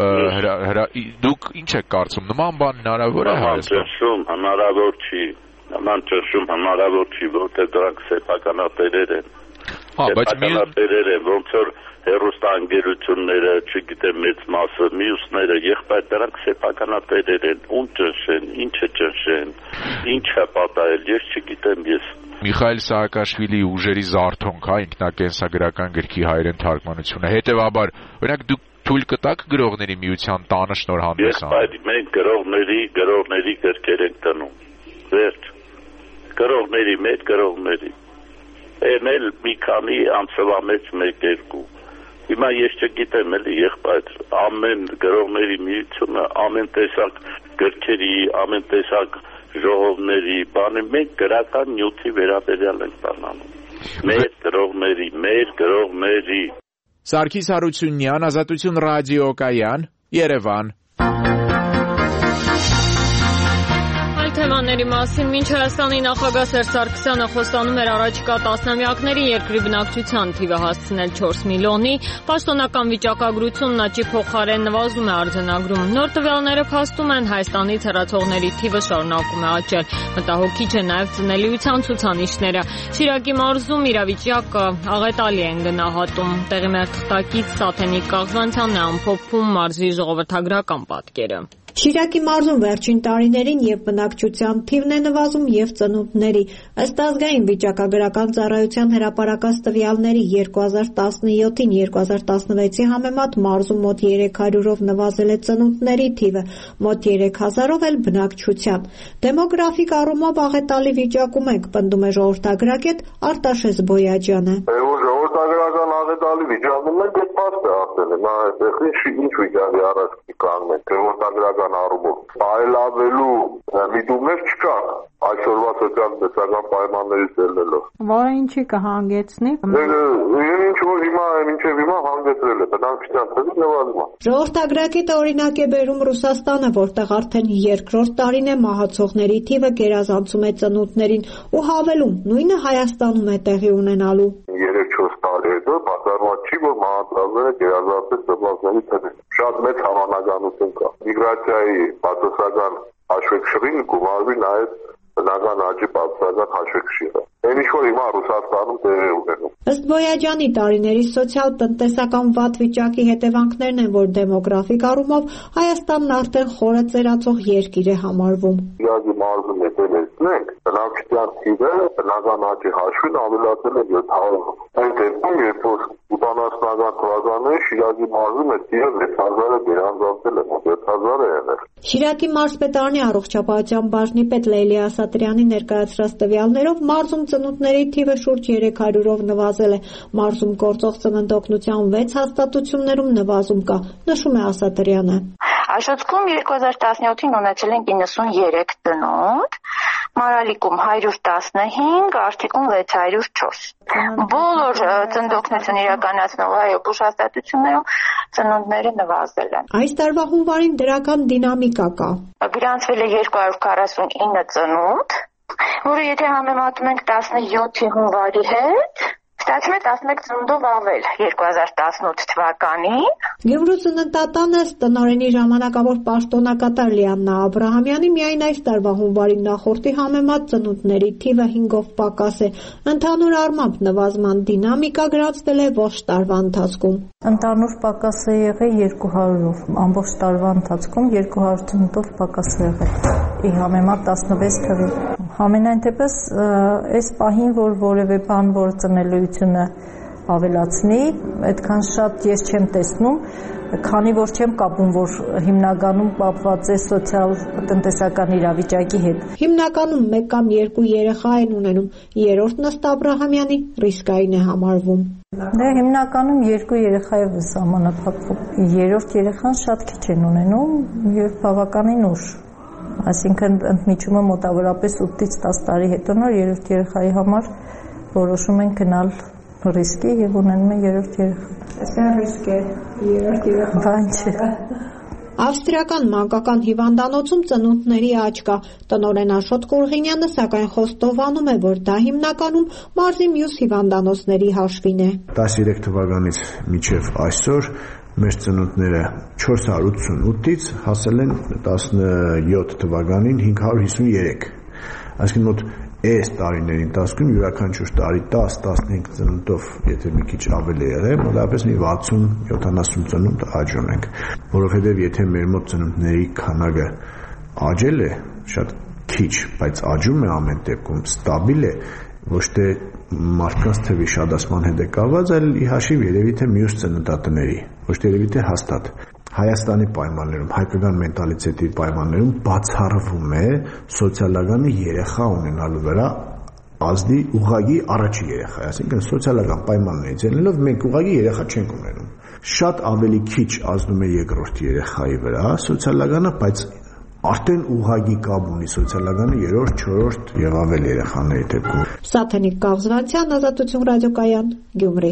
դուք ինչ եք կարծում, նման բան հնարավոր է Հայաստանում։ Ճնշում հնարավոր չի, նման ճնշում հնարավոր չի, որտեղ դրանք սեփականատերեր են։ Հա, բայց սեփականատերեր են, ոնց որ հեռուստաընկերությունները, չգիտեմ, մեծ մասը, մյուսները, եղբայր դրանք սեփականատերեր են, ում ճնշեն, ինչը ճնշեն, ինչը պատահել, ես չգիտեմ, ես։ Միխեիլ Սահակաշվիլիի ուժերի զարթոնք, հա, ինքնակենսագրական գրքի հայերեն թարգմանությունը, հետեւաբար, օրինակ դուք թույլ կտաք գրողների միության տանը շնորհանդես անեն։ Եղբայր, մենք գրողների, գրողների գրքեր ենք տնում։ Վերջ։ Գրողների, մեր գրողների։ Են էլ մի քանի ամսվա մեջ մեկ-երկու։ Հիմա ես չգիտեմ էլի եղբայր, ամեն գրողների միությունը, ամեն տեսակ գրքերի, ամեն տեսակ ժողովների, բանի մենք գրական նյութի վերաբերյալ ենք բանանում։ Մեր գրողների, մեր գրողների։ Սարգիս Հարությունյան, Ազատություն ռադիոկայան, Երևան։ Թեմաների մասին մինչ Հայաստանի նախագահ Սերժ Սարգսյանը խոստանում էր առաջիկա տասնամյակների երկրի բնակչության թիվը հասցնել չորս միլիոնի, պաշտոնական վիճակագրությունն աճի փոխարեն նվազում է արձանագրում։ Նոր տվյալները փաստում են Հայաստանից հեռացողների թիվը շարունակում է աճել։ Մտահոգիչ է նաև ծնելիության ցուցանիշները։ Շիրակի մարզում իրավիճակը աղետալի են գնահատում։ Տեղի մեր թղթակից Սաթենիկ Կաղզանցյանն է ամփոփում մարզի ժողովրդագրական պատկերը։ Շիրակի մարզում վերջին տարիներին եւ բնակչության թիվն է նվազում եւ ծնունդների։ Ըստ ազգային վիճակագրական ծառայության հրապարակած տվյալների երկու հազար տասնյոթին երկու հազար տասնվեցի համեմատ մարզում մոտ երեք հարյուրով նվազել է ծնունդների թիվը, մոտ երեք հազարով էլ բնակչության։ Դեմոգրաֆիկ առումով աղետալի վիճակում ենք, պնդում է ժողովրդագրագետ Արտաշես Բոյաջյանը։ Ժողովրդագրական աղետալի վիճակում ենք, այդ փաստ է ասել, նա այդպես ինչ վիճակի առաջ կանգնենք, ժողովրդագրական առումով այլավելու միտումներ չկա այսօրվա սոցիալ-տնտեսական պայմաններից ելնելով։ Որը ինչի կհանգեցնի։ Ինչ որ հիմա մինչև հիմա հանգեցրել է, բնակչության թիվը նվազում է։ Ժողովրդագրագետը օրինակ է բերում Ռուսաստանը, որտեղ արդեն երկրորդ տարին է մահացողների թիվը գերազանցում է ծնունդներին ու հավելում, նույնը Հայաստանում է տեղի ունենալու։ Երեք չորս տարի հետո բացառված չի, որ մահացածները գերազանցել ծնվածների տնից։ Շատ մեծ հավանականություն կա։ Միգրացիայի բացասական հաշվեկշռին գումարվի նաև բնական աճի բացասական հաշվեկշիռը։ Այն ինչ որ հիմա Ռուսաստանում տեղի ունենում։ Ըստ Բոյաջյանի տարիների սոցիալ-տնտեսական վատ վիճակի հետևանքներն են, որ դեմոգրաֆիկ առումով Հայաստանն արդեն խորը ծերացող երկիր է համարվում։ Իրագի մարզում հետևեցնենք, բնակչության թիվը բնական աճի հաշվին ավելացել է յոթ հարյուր։ Այն դեպքում, երբ որ ութանասունական թվականներին Շիրակի մարզում է թիվը վեց հազարը գերանձանցել է, մոտ յոթ հազար է եղել։ Շիրակի մարզպետարանի առողջապահության բաժնի պետ Լեյլի Ասատրյանի ներկայացրած տվյալներով մարզում ծնունդների թիվը շուրջ երեք հարյուրով նվազել է։ Մարզում գործող ծննդօգնության վեց հաստատություններում նվազում կա, նշում է Ասատրյանը։ Աշոտսկում երկու հազար տասնյոթին ունեցել ենք իննսուներեք ծնունդ, Մարալիկում հարյուր տասնհինգ, Արթիկում վեց հարյուր չորս։ Բոլոր ծննդօգնություն իրականացնող այո բուժհաստատություններում ծնունդները նվազել են։ Այս տարվա հունվարին դրական դինամիկա կա։ Գրանցվել է երկու հարյուր քառասունինը ծնունդ, որը եթե համեմատում ենք տասնյոթի հունվարի հետ, ստացվում է տասնմեկ ծնունդով ավել երկու հազար տասնութ թվականին։ Գյումրու ծննդատանը տնօրենի ժամանակավոր պաշտոնակատար Լիաննա Աբրահամյանի միայն այս տարվա հունվարի նախորդի համեմատ ծնունդների թիվը հինգով պակաս է։ Ընդհանուր առմամբ նվազման դինամիկա գրանցվել է ողջ տարվա ընթացքում։ Ընդհանուր պակաս է եղել երկու հարյուրով, ամբողջ տարվա ընթացքում երկու հարյուր ծնունդով պակաս է եղել։ Ի համեմատ տասնվեց թվի։ Համենայն դեպս այս պահին, որ որևէ բան, որ ծնելիությունը ավելացնի, այդքան շատ ես չեմ տեսնում, քանի որ չեմ կապում, որ հիմնականում կապված է սոցիալ-տնտեսական իրավիճակի հետ։ Հիմնականում մեկ կամ երկու երեխա են ունենում, երրորդն ըստ Աբրահամյանի ռիսկային է համարվում։ Դե հիմնականում երկու երեխա է սահմանափակվում։ Երրորդ երեխան շատ քիչ են ունենում եւ բավականին ուշ։ Այսինքն ընդմիջումը մոտավորապես ութից տասը տարի հետո նոր երրորդ երեխայի համար որոշում են գնալ ռիսկի եւ ունենում են երրորդ երեխա։ Այսինքն ռիսկ է երրորդ երեխա։ Բան չէ։ Ավստրիական մանկական հիվանդանոցում ծնունդների աճ կա։ Տնօրեն Աշոտ Կուրղինյանը սակայն խոստովանում է, որ դա հիմնականում մարզի մյուս հիվանդանոցների հաշվին է։ տասնյոթ թվականից մինչև այսօր մեր ծնունդները չորս հարյուր ութսունութից հասել են տասնյոթ թվականին հինգ հարյուր հիսուներեք։ Այսինքն մոտ այս տարիների ընթացքում յուրաքանչյուր տարի տասը տասնհինգ ծնունդով, եթե մի քիչ ավել է եղել, մոտավորապես մի վաթսուն յոթանասուն ծնունդ աճ ունենք, որովհետև եթե մեր մոտ ծնունդների քանակը աճել է շատ քիչ, բայց աճում է ամեն դեպքում, ստաբիլ է, ոչ թե մարդկանց թվի շատացման հետ է կապված, այլ ի հաշիվ երևի թե մյուս ծննդատների, ոչ թե երևի թե հաստատ։ Հայաստանի պայմաններում, հայկական մենտալիտետի պայմաններում բացառվում է սոցիալականի երեխա ունենալու վրա ազդի ուղղակի առաջի երեխա, այսինքն սոցիալական պայմաններից ելնելով մենք ուղղակի երեխա չենք ունենում։ Շատ ավելի քիչ ազդում է երկրորդ երեխայի վրա սոցիալականը, բայց արդեն ուղղակի կապ ունի սոցիալականը երրորդ, չորրորդ եւ ավել երեխաների դեպքում։ Սաթենիկ Կաղզվանցյան, Ազատություն ռադիոկայան, Գյումրի։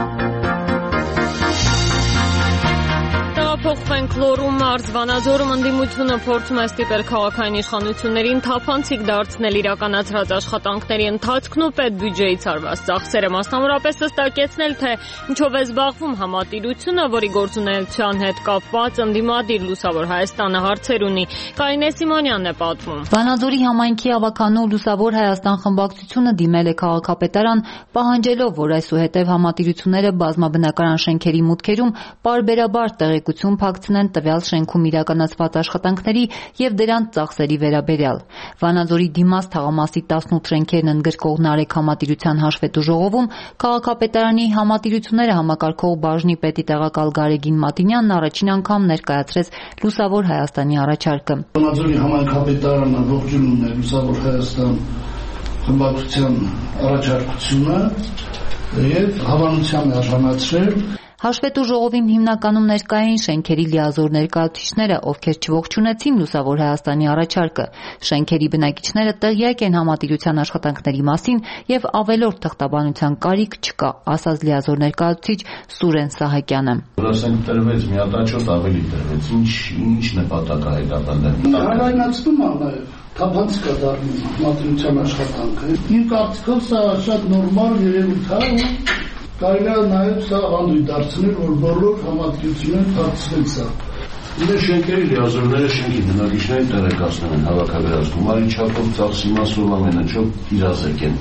Փոխվենք Լոռու մարզ Վանաձորում ընդդիմությունը փորձում է ստիպել քաղաքային իշխանություններին թափանցիկ դարձնել իրականացրած աշխատանքների ընթացքն ու պետբյուջեից արված ծախսերը, մասնավորապես հստակեցնել, թե ինչով է զբաղվում համատիրությունը, որի գործունեության հետ կապված ընդդիմադիր Լուսավոր Հայաստանը հարցեր ունի։ Կարինե Սիմոնյանն է պատմում։ Վանաձորի համայնքի ավականու Լուսավոր Հայաստան խմբակցությունը դիմել է քաղաքապետարան, պահանջելով, որ այսուհետև համատիրությունները բազմաբնակարան շենքերի մուտքերում պարբերաբար տեղեկություն փակցնեն տվյալ շենքում իրականացված աշխատանքների եւ դրանց ծախսերի վերաբերյալ։ Վանաձորի դիմաց թաղամասի տասնութ շենքերն ընդգրկող Նարեկ համատիրության հաշվետու ժողովում քաղաքապետարանի համատիրությունները համակարգող բաժնի պետի տեղակալ Գարեգին Մատինյանն առաջին անգամ ներկայացրեց Լուսավոր Հայաստանի առաջարկը։ Վանաձորի համայնքապետարանը ողջունում է Լուսավոր Հայաստան խմբակցության առաջարկությունը եւ հավանության է արժանացրել Հաշվետու ժողովին հիմնականում ներկային շենքերի լիազոր ներկայացուցիչները, ովքեր չողջունեցին Լուսավոր Հայաստանի առաջարկը։ Շենքերի բնակիչները տեղյակ են համատիրության աշխատանքների մասին եւ ավելորդ թղթաբանության կարիք չկա, ասաց լիազոր ներկայացուցիչ Սուրեն Սահակյանը։ Ասենք տրվեց մի հատ աճոտ ավելի տրվեց, ինչ ինչ նպատակ է հետապնդել։ Հանրայնացնում է նաեւ թափանց կա դառնում համատիրության աշխատանքը։ Իմ կարծիքով սա շատ նորմալ երևույթ է։ Կարելի է նաև սա անդույթ դարձնել, որ բոլոր համատկությունները փակցնեն սա։ Մեր շենքերի լիազորները շենքի բնակիչներին տեղեկացնում են հավաքագրածքում, արի չափով ծախսի մասով ամենաչափ իրազեկեն։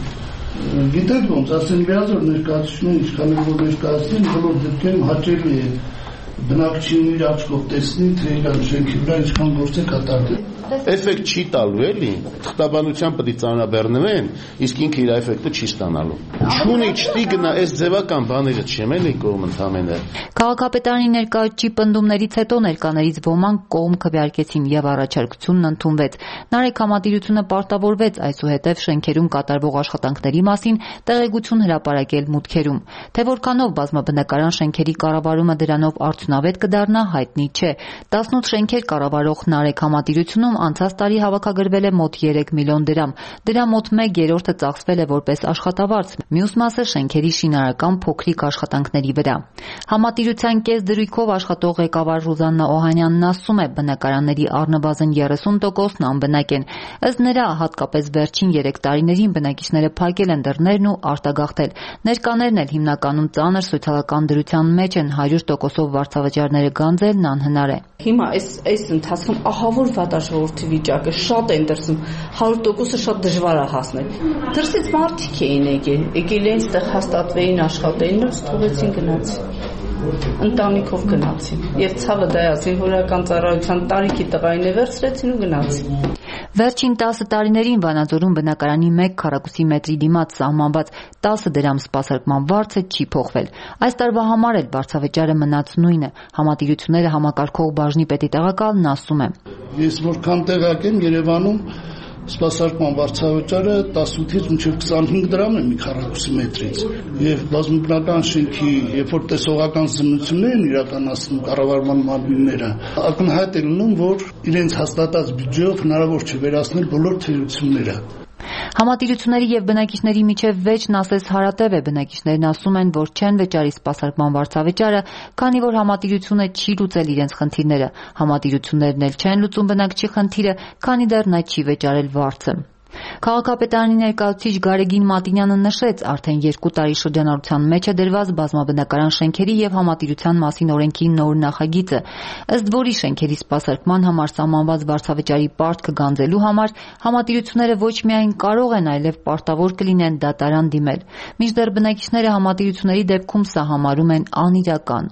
Գիտեք ոնց, ասեն լիազոր ներկայացուցիչները ինչքան որ ներկայացնեն, բոլոր դեպքերում հաճելի է բնակչությունների աչքով տեսնի, թե իրան շենքի վրա ինչքան գործ է կատարվել։ Էֆեկտ չի տալու էլի, թղթաբանության պետք է ծանրաբեռնվեն, իսկ ինքը իր էֆեկտը չի ստանալու։ Չունի չտի գնա այս ձևական բաները չեմ էլի կողմ ընդհանրապես։ Քաղաքապետարանի ներկայացուցիչի պնդումներից հետո ներկաներից ոմանք կողմ քվեարկեցին եւ առաջարկությունն ընդունվեց։ Նարեկ Համատիրությունը պարտավորվեց այսուհետև շենքերում կատարվող աշխատանքների մասին տեղեկություն հրապարակել մուտքերում։ Թե որքանով բազմաբնակարան շենքերի կառավարումը դրանով արդյունավետ կդառնա, հայտնի չէ։ տասնութ շենքեր կառավարող Նարեկ Համատիրությունում անցած տարի հավաքագրվել է մոտ երեք միլիոն դրամ։ Դրա մոտ մեկ երրորդը ծախսվել է որպես աշխատավարձ, մյուս մասը շենքերի շինարարական փոքրիկ աշխատանքների վրա։ Համատիրության կես դրույքով աշխատող ղեկավար Ռուզաննա Օհանյանն ասում է, բնակարանների առնվազն երեսուն տոկոսն անբնակ են։ Ըստ նրա, հատկապես վերջին երեք տարիներին բնակիչները փակել են դռներն ու արտագաղթել։ Ներկաներն էլ հիմնականում ծանր սոցիալական դրության մեջ են, հարյուր տոկոսով վարձավճարները գանձելն անհնար է։ Հիմա այս այս ընթացքում ահավոր վատ ժողովրդի վիճակը շատ են դրսում, հարյուր տոկոսը շատ դժվար է հասնել։ Դրսից մարդիկ էին եկել, եկել էին ստեղ հաստատվեին, աշխատեին, նույնիսկ թողեցին գնացին։ Ընտանիքով գնացին։ Եվ ցավը դա է, զինվորական ծառայության տարիքի տղային է վերցրեցին ու գնացին։ Վերջին տասը տարիներին Վանաձորում բնակարանի մեկ քառակուսի մետրի դիմաց սահմանված տասը դրամ սպասարկման վարձը չի փոխվել։ Այս տարվա համար էլ վարձավճարը մնաց նույնը։ Համատիրությունները համակարգող բաժնի պետի տեղակալն ասում է. Ես որքան տեղակ եմ Երևանում, սպասարկման վարձավճարը տասնութից մինչև քսանհինգ դրամ է մի քառակուսի մետրից։ Եվ բազմաբնակարան շենքի, երբ որ տեսողական զննություններ են իրականացնում կառավարման մարմինները, ակնհայտ է լինում, որ իրենց հաստատած բյուջեով հնարավոր չէ վերացնել բոլոր թերությունները։ Համատիրությունների եւ բնակիչների միջև վեճն ասես հարատև է։ Բնակիչներն ասում են, որ չեն վճարի սպասարկման վարձավճարը, քանի որ համատիրությունը չի լուծել իրենց խնդիրները։ Համատիրություններն էլ չեն լուծում բնակչի խնդիրը, քանի դեռ նա չի վճարել վարձը։ Քաղաքապետարանի ներկայացուցիչ Գարեգին Մատինյանը նշեց, արդեն երկու տարի շրջանառության մեջ է դրված բազմաբնակարան շենքերի եւ համատիրության մասին օրենքի նոր նախագիծը, ըստ որի շենքերի սպասարկման համար սահմանված վարձավճարի պարտքը գանձելու համար համատիրությունները ոչ միայն կարող են, այլև պարտավոր կլինեն դատարան դիմել։ Մինչդեռ բնակիչները համատիրությունների դեպքում սա համարում են անիրական։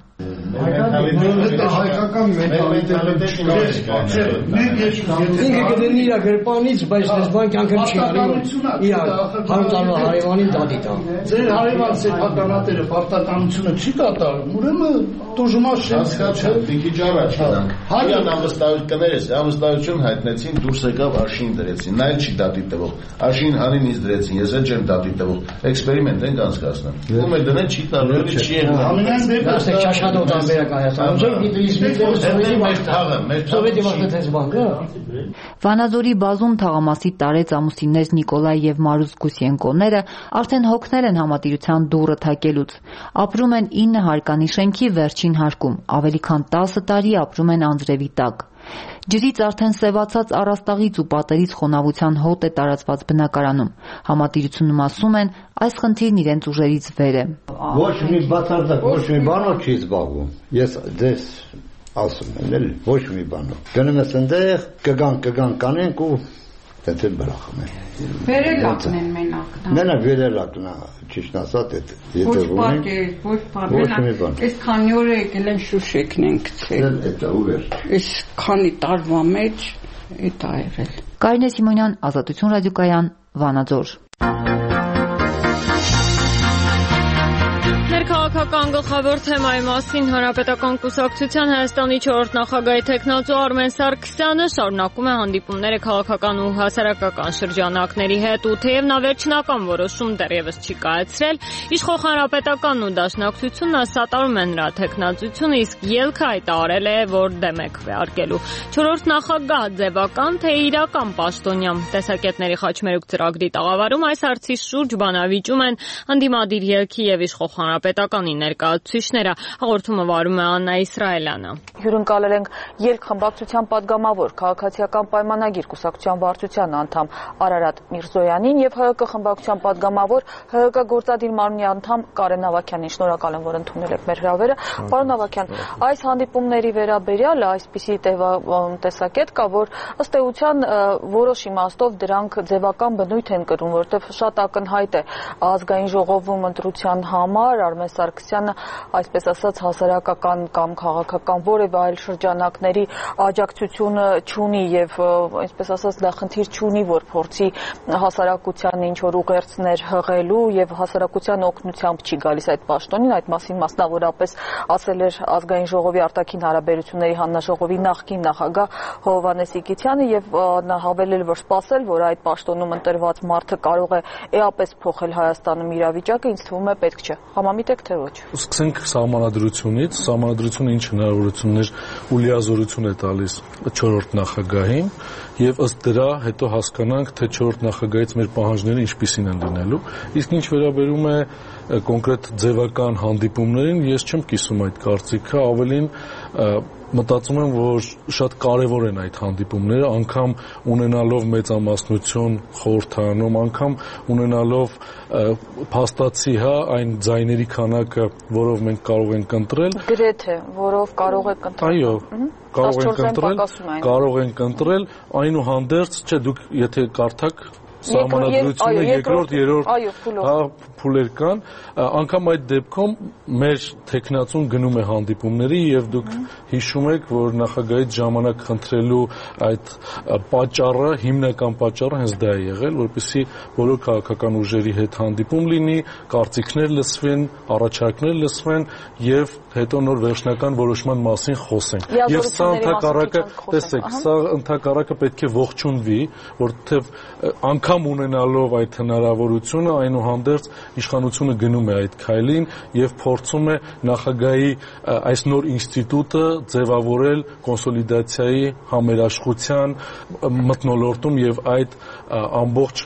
Հայկական մենտալիտետը չկա։ Ինքը կդնի իր գրպանից, բայց դեսպան կյանքը չի արի։ Իր հարցանու հարևանին դատի տա։ Ձեր հարևան սեփականատերը պարտականությունը չի կատարում, ուրեմն տուժումա շենքա չէ։ Դիքի ջարա չանք։ Հայան անվստահություններս, անվստահություն հայտնեցին, դուրս եկավ արշին դրեցին։ Նա էլ չի դատի տվող։ Արշին հանին ինձ դրեցին, ես էլ չեմ դատի տվող։ Էքսպերիմենտ ենք անցկացնում։ Ում է դնել չի տալու, չի եղել։ Ամենայն դեպքում Վանաձորի բազում թաղամասի տարեց ամուսիններ Նիկոլայ եւ Մարուս Գուսյենկոները արդեն հոգնել են համատիրության դուռը թակելուց։ Ապրում են ինը հարկանի շենքի վերջին հարկում, ավելի քան տասը տարի ապրում են անձրևի տակ։ Ջրից արդեն սևացած առաստաղից ու պատերից խոնավության հոտ է տարածված բնակարանում։ Համատիրությունում ասում են, այս խնդիրն իրենց ուժերից վեր է։ Ոչ մի բացարձակ, ոչ մի բանով չի զբաղվում։ Ես դες ասում եմ, էլ ոչ մի բանով։ Գնում ես այնտեղ, կգան, կգան, կանենք ու դեպի բրախում են։ Վերելակն են մենակ։ Մենակ վերելակն է, ճիշտ ասած, եթե ունենք։ Ոչ պատկեր, ոչ բան։ Այս քանի օր եկել են Շուշեկն են գցել։ Դա ու էր։ Այս քանի տարվա մեջ էդ ա եղել։ Կարինե Սիմոնյան, Ազատություն ռադիոկայան, Վանաձոր։ Քաղաքական գլխավոր թեմայի մասին Հանրապետական կուսակցության Հայաստանի չորրորդ նախագահի թեկնածու Արմեն Սարգսյանը շարունակում է հանդիպումները քաղաքական ու հասարակական շրջանակների հետ, ու թեև նա վերջնական որոշում դեռևս չի կայացրել, իշխող Հանրապետականն ու Դաշնակցությունը սատարում են նրա թեկնածությունը, իսկ ելքը հայտարարել է, որ դեմ է քվեարկելու։ Չորրորդ նախագահ ձևական թե իրական պաշտոնյա տեսակետների խաչմերուկ ծրագրի տաղավարում այս հարցի շուրջ բանավիճում են ընդդիմադիր ելքի եւ իշխող Հանրապետական պետականի ներկայացուցիչները, հաղորդումը վարում է Աննա Իսրայելյանը։ Հյուրընկալել ենք երկխմբակցության падգամավոր քաղաքացիական պայմանագիր կուսակցության վարչության անդամ Արարատ Միրզոյանին եւ ՀՀԿ խմբակցության падգամավոր ՀՀԿ գործադիր մարմնի անդամ Կարեն Ավագյանին։ Շնորհակալ եմ, որ ընդունել եք մեր հրավերը։ Պարոն Ավագյան, այս հանդիպումների վերաբերյալ այսպիսի տեսակետ կա, որ ըստ էության որոշ իմաստով դրանք ձևական բնույթ են կրում, որովհետև շատ ակնհայտ է ազգային ժողովում ընտրության համար Արմեն Սարգսյանը, այսպես ասած, հասարակական կամ քաղաքական որևէ այլ շրջանակների աջակցությունը չունի եւ այսպես ասած նախնդիր չունի, որ փորձի հասարակության ինչ որ ուղերձներ հղելու եւ հասարակության օգնությամբ չի գալիս այդ պաշտոնին, այդ մասին մասնավորապես ասել էր ազգային ժողովի արտաքին հարաբերությունների հանձնաժողովի նախկին նախագահ Հովհաննես Իգիթյանը եւ նա հավելել, որ սպասել, որ այդ պաշտոնում ընտրված մարդը կարող է էապես փոխել Հայաստանում իրավիճակը, ինձ թվում է պետք չէ։ Համամիտ եք թե ոչ։ Սկսենք սահմանադրությունից, սահմանադրությունը ինչ հնարավորություններ ու լիազորություն է տալիս չորրորդ նախագահին եւ ըստ դրա հետո հասկանանք, թե չորրորդ նախագահից մեր պահանջները ինչպիսին են լինելու։ Իսկ ինչ վերաբերում է կոնկրետ ձևական հանդիպումներին, ես չեմ կիսում այդ կարծիքը, ավելին մտածում եմ, որ շատ կարևոր են այդ հանդիպումները, անգամ ունենալով մեծամասնություն խորհրդարանում, անգամ ունենալով փաստացի հա այն ձայների քանակը, որով մենք կարող ենք ընտրել։ Գրեթե, որով կարող եք ընտրել։ Այո, կարող ենք ընտրել, կարող ենք ընտրել, այնուհանդերձ, չէ, դուք եթե կարդաք սահմանադրությունը երկրորդ, երրորդ փուլեր կան, անգամ այդ դեպքում մեր տեխնացուն գնում է հանդիպումների եւ դուք հիշում եք, որ նախագահից ժամանակ խնդրելու այդ պատճառը, հիմնական պատճառը հենց դա է եղել, որպեսզի բոլոր քաղաքական ուժերի հետ հանդիպում լինի, կարծիքներ լսվեն, առաջարկներ լսվեն եւ հետո նոր վերջնական որոշման մասին խոսենք։ Եվ սա ընդհակառակը, տեսեք, սա ընդհակառակը պետք է ողջունվի, որովհետեւ անգամ ունենալով այդ հնարավորությունը, այնուհանդերձ իշխանությունը գնում է այդ քայլին եւ փորձում է նախագահի այս նոր ինստիտուտը ձևավորել կոնսոլիդացիայի, համերաշխության մթնոլորտում եւ այդ ամբողջ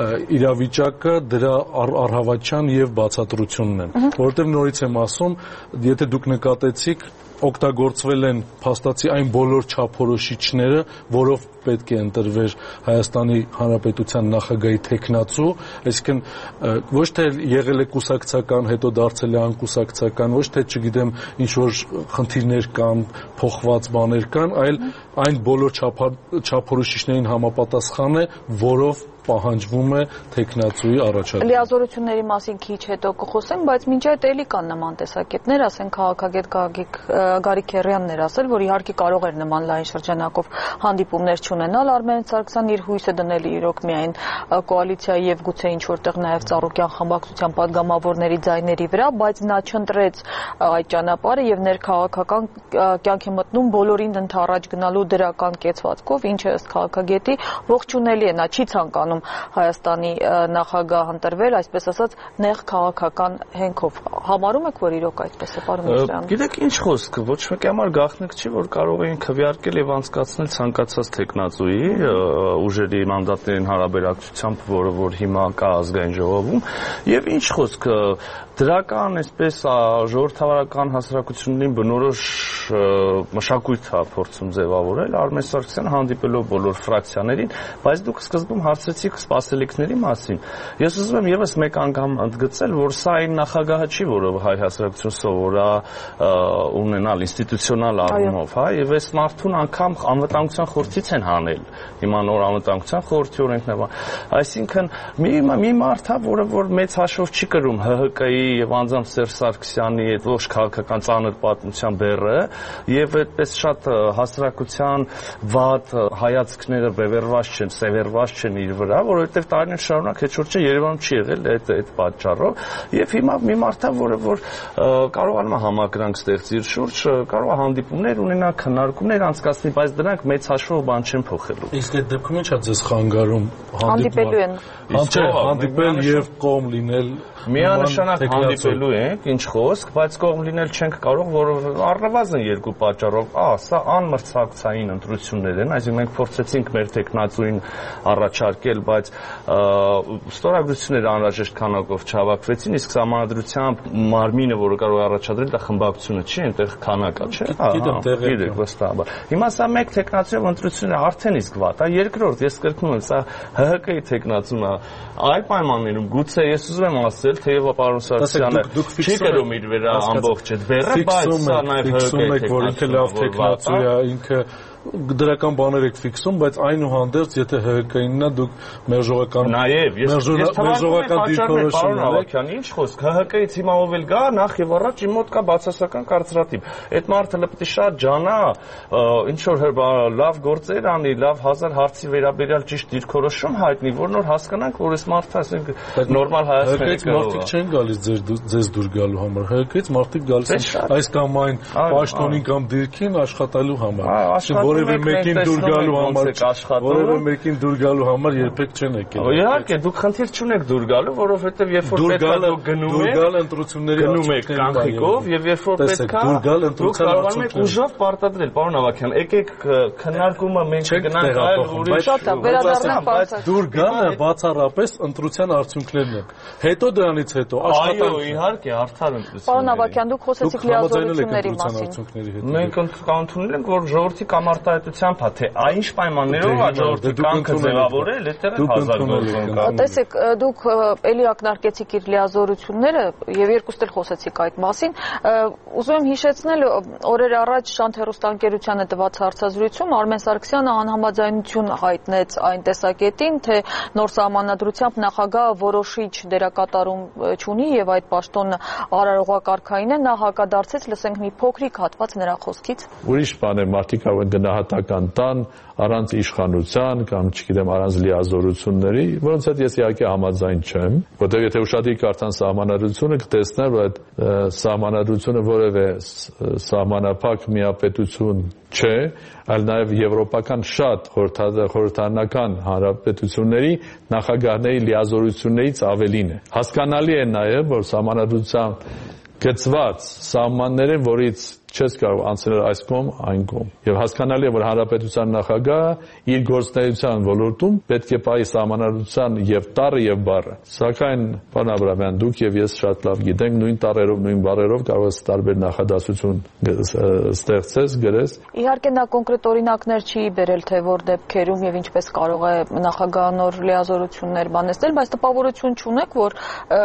իրավիճակը դրա առհավատչան եւ բացատրությունն են, որովհետեւ նորից եմ ասում, եթե դուք նկատեցիք, օգտագործվել են փաստացի այն բոլոր չափորոշիչները, որով պետք է ընտրվեր Հայաստանի Հանրապետության նախագահի տեխնացու, այսինքն ոչ թե եղել է կուսակցական, հետո դարձել է անկուսակցական, ոչ թե չգիտեմ ինչ որ խնդիրներ կան, փոխված բաներ կան, այլ այն բոլոր չափորոշիչներին համապատասխան է, որով պահանջվում է տեխնացուի առաջարկը։ Լիազորությունների մասին քիչ հետո կխոսենք, բայց մինչ այդ էլի կան նման տեսակետներ, ասենք քաղաքագետ Գարիկ Քերյանն էր ասել, որ իհարկե կարող էր նման լայն շրջանակով հանդիպումներ չունենալ, Արմեն Սարգսյանն իր հույսը դնել իրոք միայն կոալիցիայի եւ գուցե ինչ որտեղ նաեւ Ծառուկյան խմբակցության падգամավորների ձայների վրա, բայց նա չընտրեց այդ ճանապարհը եւ ներքաղաքական կյանքի մտնում բոլորին ընդառաջ գնալու դրական կեցվածքով, ինչը ըստ քաղաքագետի ողջունելի է, նա չի ցանկանում Հայաստանի նախագահ ընտրվել, այսպես ասած, նեղ քաղաքական հենքով։ Համարում եք, որ իրոք այդպես է, պարոն Միրզոյան։ Գիտեք, ինչ խոսք, ոչ մեկի համար գաղտնիք չի, որ կարող էին քվեարկել եւ անցկացնել ցանկացած տեխնացուի ուժերի մանդատներին հարաբերակցությամբ, որը որ հիմա կա ազգային ժողովում, եւ ինչ խոսք, դրական, այսպես ժողովրդավարական հասարակություններին բնորոշ մշակույթ է փորձում ձևավորել Արմեն Սարգսյանը հանդիպելով բոլոր ֆրակցիաներին, բայց դուք սկզբում հարցրեցիք սպասելիքների մասին։ Ես ուզում եմ եւս մեկ անգամ ընդգծել, որ սա այն նախագահը չի, որով հայ հասարակություն սովոր է ունենալ ինստիտուցիոնալ առումով, հա, եւ այս մարդուն անգամ անվտանգության խորհրդից են հանել։ Հիմա նոր անվտանգության խորհրդի օրենքն է։ Այսինքն մի մի մարդ է, որը որ մեծ հաշվով չի կրում ՀՀԿ-ի եւ անձամբ Սերժ Սարգսյանի այդ ոչ քաղաքական ծանր պատմության բեռը եւ այդպես շատ հասարակության վատ հայացքները բևեռված չեն, սևեռված չեն իր վրա, որովհետեւ տարիներ շարունակ հետ շուրջը Երևանում չի եղել այդ այդ պատճառով եւ հիմա մի մարդ է, որը որ կարողանում է համակրանք ստեղծի իր շուրջ, կարող է հանդիպումներ ունենալ, քննարկումներ անցկացնի, բայց դրանք մեծ հաշվով բան չեն փոխելու։ Իսկ այդ դեպքում ի՞նչ է ձեզ խանգարում հանդիպելու են։ Հանդիպել եւ կողմ լինել միանշանակ հանդիպելու ենք, ինչ խոսք, բայց կողմ լինել չենք կարող, որովհետեւ առնվազն երկու պատճառով, ա, սա անմրցակցային ընտրություններ են, այսինքն մենք փորձեցինք մեր տեխնացուին առաջարկել, բայց ստորագրությունները անհրաժեշտ քանակով չհավաքվեցին, իսկ սահմանադրությամբ մարմինը, որը կարող է առաջադրել, դա խմբակցությունը չի, այնտեղ քանակա, չէ՞։ Գիտեմ, տեղի վստահաբար։ Հիմա սա մեկ տեխնացիով ընտրությունները արդեն իսկ վատ է, երկրորդ ես կրկնում եմ, սա ՀՀԿ-ի տեխնացուն է, այ պայմաններում գուցե ես ուզում եմ ասել, թե եւ պարոն Սարգսյանը չի կրում իր վրա ամբողջ այդ բեռը, բայց սա նաեւ ՀՀԿ-ի տեխնացու է, ինքը դրական բաներ եք ֆիքսում, բայց այնուհանդերձ եթե ՀՀԿ-ինն է դուք մերժողական նաև ես մերժողական դիրքորոշում եք, ինչ խոսք, ՀՀԿ-ից հիմա ով էլ գա, նախ եւ առաջ իմ մոտ կա բացասական կարծրատիպ։ Այդ մարդը պետք է շատ ջանա, ինչ որ լավ գործեր անի, լավ հազար հարցի վերաբերյալ ճիշտ դիրքորոշում հայտնի, որ նոր հասկանանք, որ այս մարդը ասենք նորմալ Հայաստանի մարդիկ չեն գալիս ձեզ դուր գալու համար, ՀՀԿ-ից մարդիկ գալիս են այս կամ այն պաշտոնին կամ դիրքին աշխատելու համար։ Որևէ մեկին դուր գալու համար, որևէ մեկին դուր գալու համար երբեք չեն եկել։ Իհարկե, դուք խնդիր չունեք դուր գալու, որովհետև երբ որ պետք է դուք գնում եք, դուր գալ ընտրությունների գնում եք կանխիկով եւ երբ որ պետք է դուր գալ ընտրության արդյունքները ուժով պարտադրել, պարոն Ավագյան, եկեք քննարկումը մենք գնանք այլ ուրիշ բայց դուր գալը բացառապես ընտրության արդյունքներն են։ Հետո դրանից հետո աշխատանք։ Այո, իհարկե, արդար ընտրություն։ Պարոն Ավագյան, դուք խոսեցիք լիազորությունների մասին։ Մենք կանոն ենք, որ ժողովրդի կամ արտահայտությամբ է, թե այն ինչ պայմաններով է ժողովրդի կամքը ձևավորել, այդտեղ է հազար գործոն կա։ Տեսեք, դուք էլի ակնարկեցիք իր լիազորությունները եւ երկուստ էլ խոսեցիք այդ մասին։ Ուզում եմ հիշեցնել, օրեր առաջ Շանթ հեռուստաընկերությանը տված հարցազրույցում Արմեն Սարգսյանը անհամաձայնություն հայտնեց այն տեսակետին, թե նոր սահմանադրությամբ նախագահը որոշիչ դերակատարում չունի եւ այդ պաշտոնը արարողակարգային է, նա հակադարձեց, լսենք մի փոքրիկ հատված նրա խոսքից։ Ուրիշ բան է, մարդիկ կարող գնահատական տան առանց իշխանության կամ չգիտեմ առանց լիազորությունների, որոնց հետ ես իհարկե համաձայն չեմ, որտեղ եթե ուշադիր կարդան սահմանադրությունը կտեսնեն, որ այդ սահմանադրությունը որևէ սահմանափակ միապետություն չէ, այլ նաև եվրոպական շատ խորհրդարանական հանրապետությունների նախագահների լիազորություններից ավելին է։ Հասկանալի է նաև, որ սահմանադրությամբ գծված սահմանները, որից չես կարող անցնել այս կողմ, այն կողմ։ Եվ հասկանալի է, որ հանրապետության նախագահը իր գործունեության ոլորտում պետք է պահի սահմանադրության եւ տառը եւ բառը։ Սակայն, պարոն Աբրահամյան, դուք եւ ես շատ լավ գիտենք, նույն տառերով, նույն բառերով կարող ես տարբեր նախադասություն ստեղծես, գրես։ Իհարկե նա կոնկրետ օրինակներ չի բերել, թե որ դեպքերում եւ ինչպես կարող է նախագահը նոր լիազորություններ բանեցնել, բայց տպավորություն չունեք, որ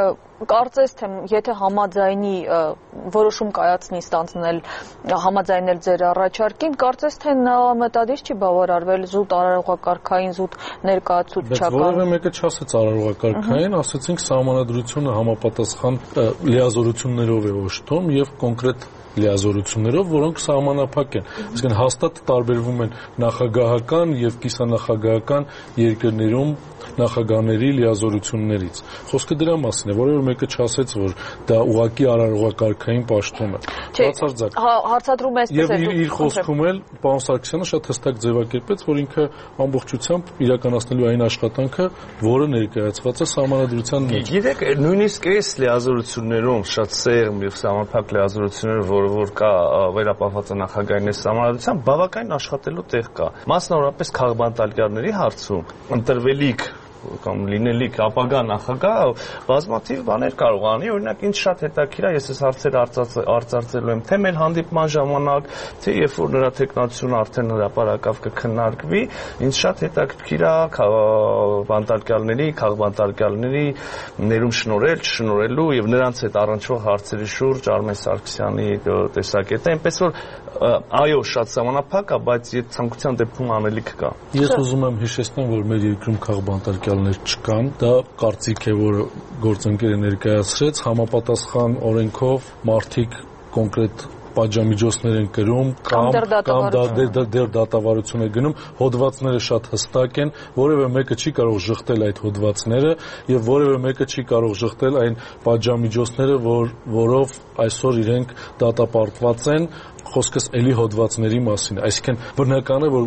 կարծես թե եթե համաձայնի որոշում կայացնի ստանձնել համաձայնել ձեր առաջարկին, կարծես թե նա մտադիր չի բավարարվել զուտ արարողակարգային զուտ ներկայացուցչական։ Բայց որևէ մեկը չասեց արարողակարգային, ասացինք սահմանադրությունը համապատասխան լիազորություններով է օժտում եւ կոնկրետ լիազորություններով, որոնք սահմանափակ են։ Այսինքն հաստատ տարբերվում են նախագահական եւ կիսանախագահական երկրներում նախագահների լիազորություններից։ Խոսքը դրա մասին է, որևէ մեկը չասեց, որ դա ուղղակի արարողակարգային պաշտոն է։ Բացարձակ։ Հարցադրում է այսպես է։ Եվ իր խոսքում էլ պարոն Սարգսյանը շատ հստակ ձևակերպեց, որ ինքը ամբողջությամբ իրականացնելու այն աշխատանքը, որը ներկայացված է սահմանադրության մեջ։ Գիտեք, նույնիսկ այս լիազորություններում շատ սերմ եւ սահմանափակ լիազորությունները, որը որ կա վերապահված նախագահային այս սահմանադրությամբ, բավականին աշխատելու տեղ կա։ Մասնավորապես քաղբանտալյարների հարցում ընտրվելիք կամ լինելիք ապագա նախագահ բազմաթիվ բաներ կարող անի, օրինակ ինձ շատ հետաքրքիր է, ես այս հարցերը արծարծելու եմ, թե մեր հանդիպման ժամանակ, թե երբ որ նրա տեխնացությունը արդեն հրապարակավ կքննարկվի, ինձ շատ հետաքրքիր է բանտարկյալների, քաղբանտարկյալների ներում շնորհել, չշնորհելու եւ նրանց հետ առնչվող հարցերի շուրջ Արմեն Սարգսյանի տեսակետը, այնպես որ այո, շատ սահմանափակ է, բայց ցանկության դեպքում անելիք կա։ Ես ուզում եմ հիշեցնել, որ մեր երկրում քաղբանտարկյալներ չկան, դա կարծիք է, որ գործընկերը ներկայացրեց, համապատասխան օրենքով մարդիկ կոնկրետ պատժամիջոցներ են կրում կամ կամ դեր դատավարություն է գնում, հոդվածները շատ հստակ են, որևէ մեկը չի կարող շղթել այդ հոդվածները եւ որևէ մեկը չի կարող շղթել այն պատժամիջոցները, որ որով այսօր իրենք դատապարտված են, խոսքս էլի հոդվածների մասին է, այսինքն բնական է, որ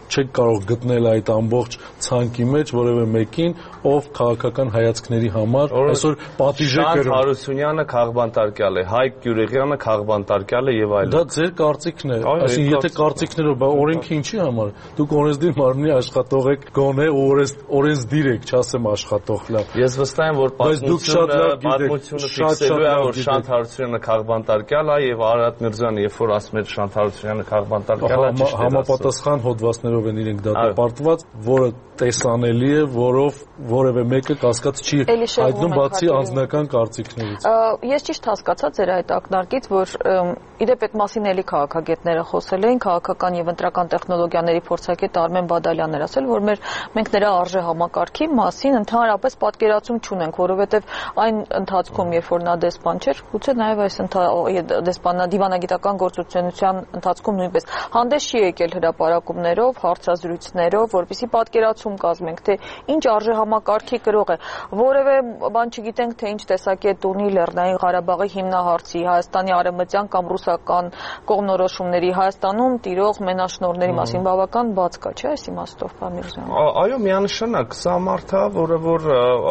չեք կարող գտնել այդ ամբողջ ցանկի մեջ որևէ մեկին, ով քաղաքական հայացքների համար այսօր պատիժ է կրում։ Շանթ Հարությունյանը քաղբանտարկյալ է, Հայկ Գյուրեղյանը քաղբանտարկյալ է եւ այլն։ Դա ձեր կարծիքն է, այսինքն եթե կարծիքներով, բա օրենքը ինչի համար։ Դուք օրենսդիր մարմնի աշխատող եք, գոնե օրենսդիր եք, չասեմ աշխատող, լավ։ Ես վստահ եմ, որ պատմությունը պատմությունը ֆիքսելու է, որ Շանթ Հարությունյանը քաղբանտարկյալ է եւ Արարատ Միրզյանը, երբ որ ասում է Շանթ Հարությունյանը քաղբանտարկյալ է, ճիշտ է։ Համապատասխան հոդվածներով են իրենք դատապարտված, որը տեսանելի է, որով որևէ մեկը կասկած չի հայտնում բացի անձնական կարծիքներից։ Ես ճիշտ հասկացա ձեր այդ ակնարկից, որ իդեպ այդ մասին էլի քաղաքագետները խոսել էին, քաղաքական եւ ընտրական տեխնոլոգիաների փորձագետ Արմեն Բադալյանն էր ասել, որ մեր մենք նրա արժե համակարգի մասին ընդհանրապես պատկերացում չունենք, որովհետեւ այն ընթացքում, երբ որ նա դեսպան չէր, գուցե նաեւ այս դեսպանա դիվանագիտական գործունեության ընթացքում նույնպես հանդես չի եկել հրապարակումներով, հարցազրույցներով, որպեսզի պատկերացում կազմենք, թե ինչ արժե համակարգի կրող է, որևէ բան չգիտենք, թե ինչ տեսակետ ունի Լեռնային Ղարաբաղի հիմնահարցի, Հայաստանի արևմտյան կամ ռուսական կողմնորոշումների, Հայաստանում տիրող մենաշնորհների մասին բավական բաց կա, չէ՞ այս իմաստով, պարոն Միրզոյան։ Այո, միանշանակ, սա մարդ է, որը որ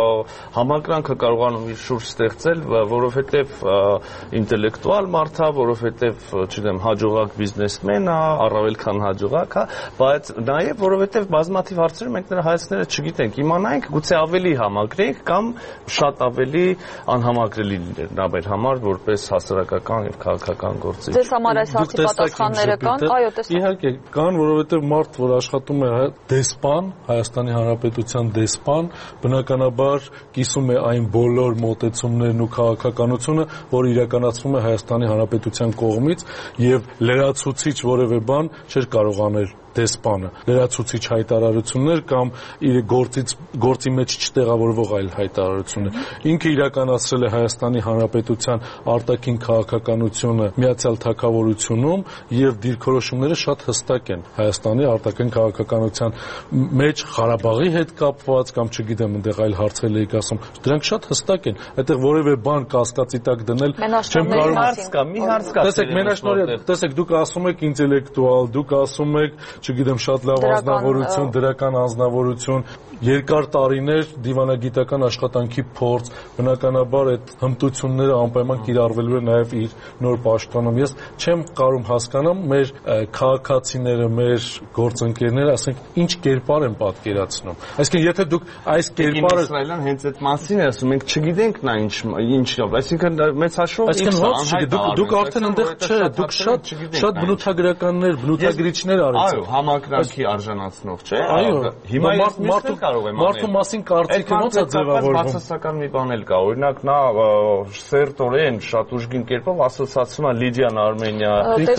համակրանքը կարողանում իր շուրջ ստեղծել, որովհետև ինտելեկտուալ մարդ է, որովհետև, չգիտեմ, հաջողակ բիզնեսմեն է, առավել քան հաջողակ է, բայց նաև որովհետև բազմաթիվ հարցերում մենք նրա հայացքները չգիտենք, իմանայինք, գուցե ավելի համակրենք կամ շատ ավելի անհամակրելի լիներ նա մեր համար որպես հասարակական եւ քաղաքական գործիչ։ Ձեզ համար այս հարցի պատասխանները կան, այո, տեսակ։ Իհարկե կան, որովհետեւ մարդ, որ աշխատում է դեսպան, Հայաստանի Հանրապետության դեսպան, բնականաբար կիսում է այն բոլոր մոտեցումներն ու քաղաքականությունը, որ իրականացվում է Հայաստանի Հանրապետության կողմից եւ լրացուցիչ որևէ բան չէր կարող անել դեսպանը, լրացուցիչ հայտարարություններ կամ իր գործից գործի մեջ չտեղավորվող այլ հայտարարություններ։ Ինքը իրականացրել է Հայաստանի Հանրապետության արտաքին քաղաքականությունը Միացյալ Թագավորությունում եւ դիրքորոշումները շատ հստակ են Հայաստանի արտաքին քաղաքականության մեջ Ղարաբաղի հետ կապված կամ չգիտեմ այնտեղ այլ հարցեր եք ասում, դրանք շատ հստակ են, այդտեղ որևէ բան կասկածի տակ դնել չեմ կարող։ Հարց կա, մի հարց կա։ Տեսեք, մենաշնորհ, տեսեք, դուք ասում եք ինտելեկտուալ, դուք ասում եք չգիտեմ շատ լավ անձնավորություն, դրական անձնավորություն, երկար տարիներ դիվանագիտական աշխատանքի փորձ, բնականաբար այդ հմտությունները անպայման կիրառվելու են նաև իր նոր պաշտոնում։ Ես չեմ կարող հասկանամ մեր քաղաքացիները, մեր գործընկերները, ասենք, ինչ կերպար են պատկերացնում։ Այսինքն, եթե դուք այս կերպարը Իսրայելյան հենց այդ մասին է ասում, մենք չգիտենք նա ինչ ինչ է, այսինքն մեծ հաշվով դուք արդեն այնտեղ չէ, դուք շատ շատ բնութագրականներ, բնութագրիչներ արեցիք։ Այո, համակրանքի արժանացնող, չէ՞։ Այո, հիմա մարդու կարող եմ մարդու մասին կարծիքը ոնց է ձևավորվում։ Բացասական մի բան էլ կա, օրինակ նա սերտորեն շատ ուժգին կերպով ասոցացվում է Լիդիան Արմենիա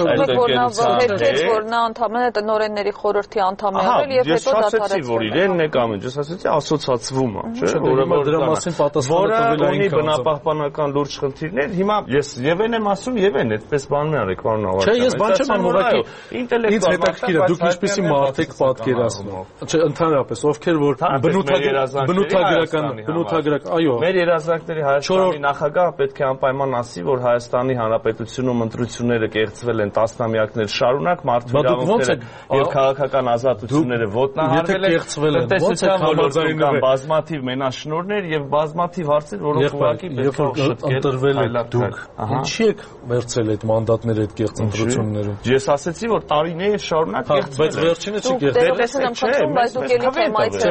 այդտեղից, որ նա ընդհանրապես տնօրենների խորհրդի անդամ է եղել եւ հետո դադարեցվել։ Որ իրենն է կամ ինչ, ես ասացի ասոցացվում է, չէ՞, որը դրա մասին պատասխանը տվել այն կան բնապահպանական լուրջ խնդիրներ։ Հիմա ես եւ են եմ ասում եւ են այդպես բան մի արեք, պարոն Ավագյան։ Չէ, ես բան չեմ անում, ուղղակի ինտելեկտուալ հետաքրքիր է, դուք ինչպեսի մարդ եք պատկերացնում։ Չէ, ընդհանրապես ովքեր որ բնութագրական բնութագրական, այո։ Մեր երազանքների Հայաստանի նախագահը պետք է անպայման ասի, որ Հայաստանի Հանրապետությունում ընտրությունները կեղծվել են տասնամյակներ շարունակ, մարդու իրավունքները եւ քաղաքական ազատությունները ոտնահարվել են, տնտեսության ոլորտում կան բազմաթիվ մենաշնորհներ եւ բազմաթիվ հարցեր, որոնք ուղղակի պետք է շտկել։ Ընտրվել եք դուք։ Ինչի եք վերցրել այդ մանդատները այդ կեղծ ընտրություններում։ Ես ասեցի, որ տարիներ շարունակ կեղծվել են, բայց վերջինը չի կեղծվել։ Բայց դուք ելի թեմայից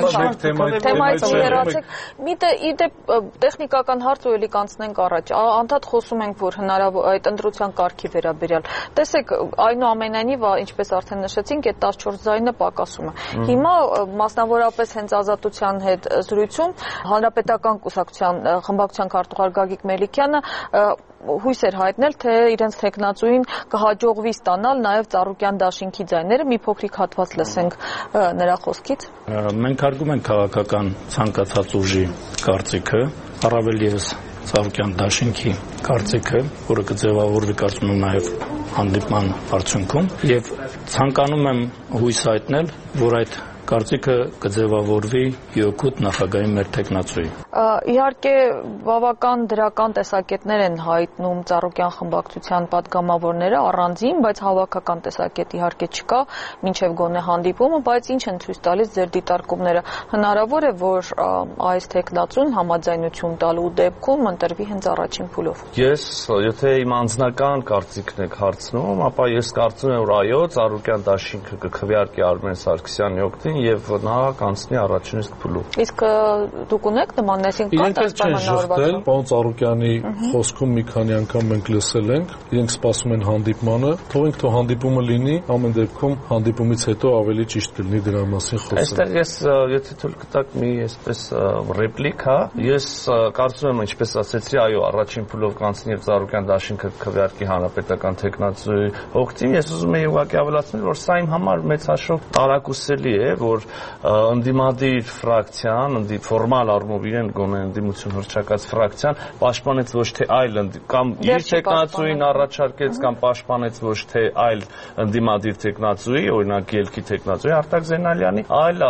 թեմայից հեռացեք։ Իդեպ տեխնիկական հարց ու էլի կանցնենք առաջ։ Անդադ խոսում ենք, որ հնարավոր այդ ընտրության կարգի վերաբերյալ։ Տեսեք, այնուամենայնիվ, ինչպես արդեն նշեցինք, այդ տասնչորս ձայնը պակասում է։ Հիմա մասնավորապես հենց Ազատության հետ զրույցում Հանրապետական կուսակցության խմբակցության քարտուղար Գագիկ Մելիքյանը հույս էր հայտնել, թե իրենց տեխնացուին կհաջողվի ստանալ նաև Ծառուկյան դաշինքի ձայները, մի փոքրիկ հատված լսենք նրա խոսքից։ Մենք հարգում ենք քաղաքական ցանկացած ուժի կարծիքը, առավել ևս Ծառուկյան դաշինքի կարծիքը, որը կձևավորվի կարծում եմ նաև հանդիպման արդյունքում, եւ ցանկանում եմ հույս հայտնել, որ այդ Կարծիքը կձևավորվի յոկուտ նախագահի մեր տեխնացուի։ Իհարկե բավական դրական տեսակետներ են հայտնում Ծառուկյան խմբակցության падգամավորները առանձին, բայց հավաքական տեսակետ իհարկե չկա մինչև գոնե հանդիպումը, բայց ինչ են ցույց տալիս ձեր դիտարկումները։ Հնարավոր է, որ այս տեխնացուն համաձայնություն տալու դեպքում ընտրվի հենց առաջին փուլով։ Ես, եթե իմ անձնական կարծիքն եք հարցնում, ապա ես կարծում եմ, որ այո, Ծառուկյան դաշինքը կքվեարկի Արմեն Սարգսյանի օգտին եւ նա կանցնի առաջին իսկ փուլով։ Իսկ դուք ունեք նման, այսինքն կա պայմանավորվածություն։ Պարոն Ծառուկյանի խոսքում մի քանի անգամ մենք լսել ենք, իրենք սպասում են հանդիպմանը, թողենք թող հանդիպումը լինի, ամեն դեպքում հանդիպումից հետո ավելի ճիշտ կլինի դրա մասին խոսել։ Այստեղ ես եթե թույլ կտաք մի այսպես ռեպլիկ, հա, ես կարծում եմ, ինչպես ասեցի, այո, առաջին փուլով կանցնի եւ Ծառուկյան դաշինքը քվեարկի հանրապետական տեխնացուի օգտին, ես ուզում եմ ուղղակի ավելացնել, որ սա իմ համար մեծ հաշվով տարակուսելի է, որ ընդդիմադիր ֆրակցիան, ընդդի ֆորմալ առումով իրեն գոնե ընդդիմություն հռչակած ֆրակցիան պաշտպանեց ոչ թե այլ կամ իր տեխնացուին առաջարկեց կամ պաշտպանեց ոչ թե այլ ընդդիմադիր տեխնացուի, օրինակ ելքի տեխնացուի Արտակ Զենալյանի, այլ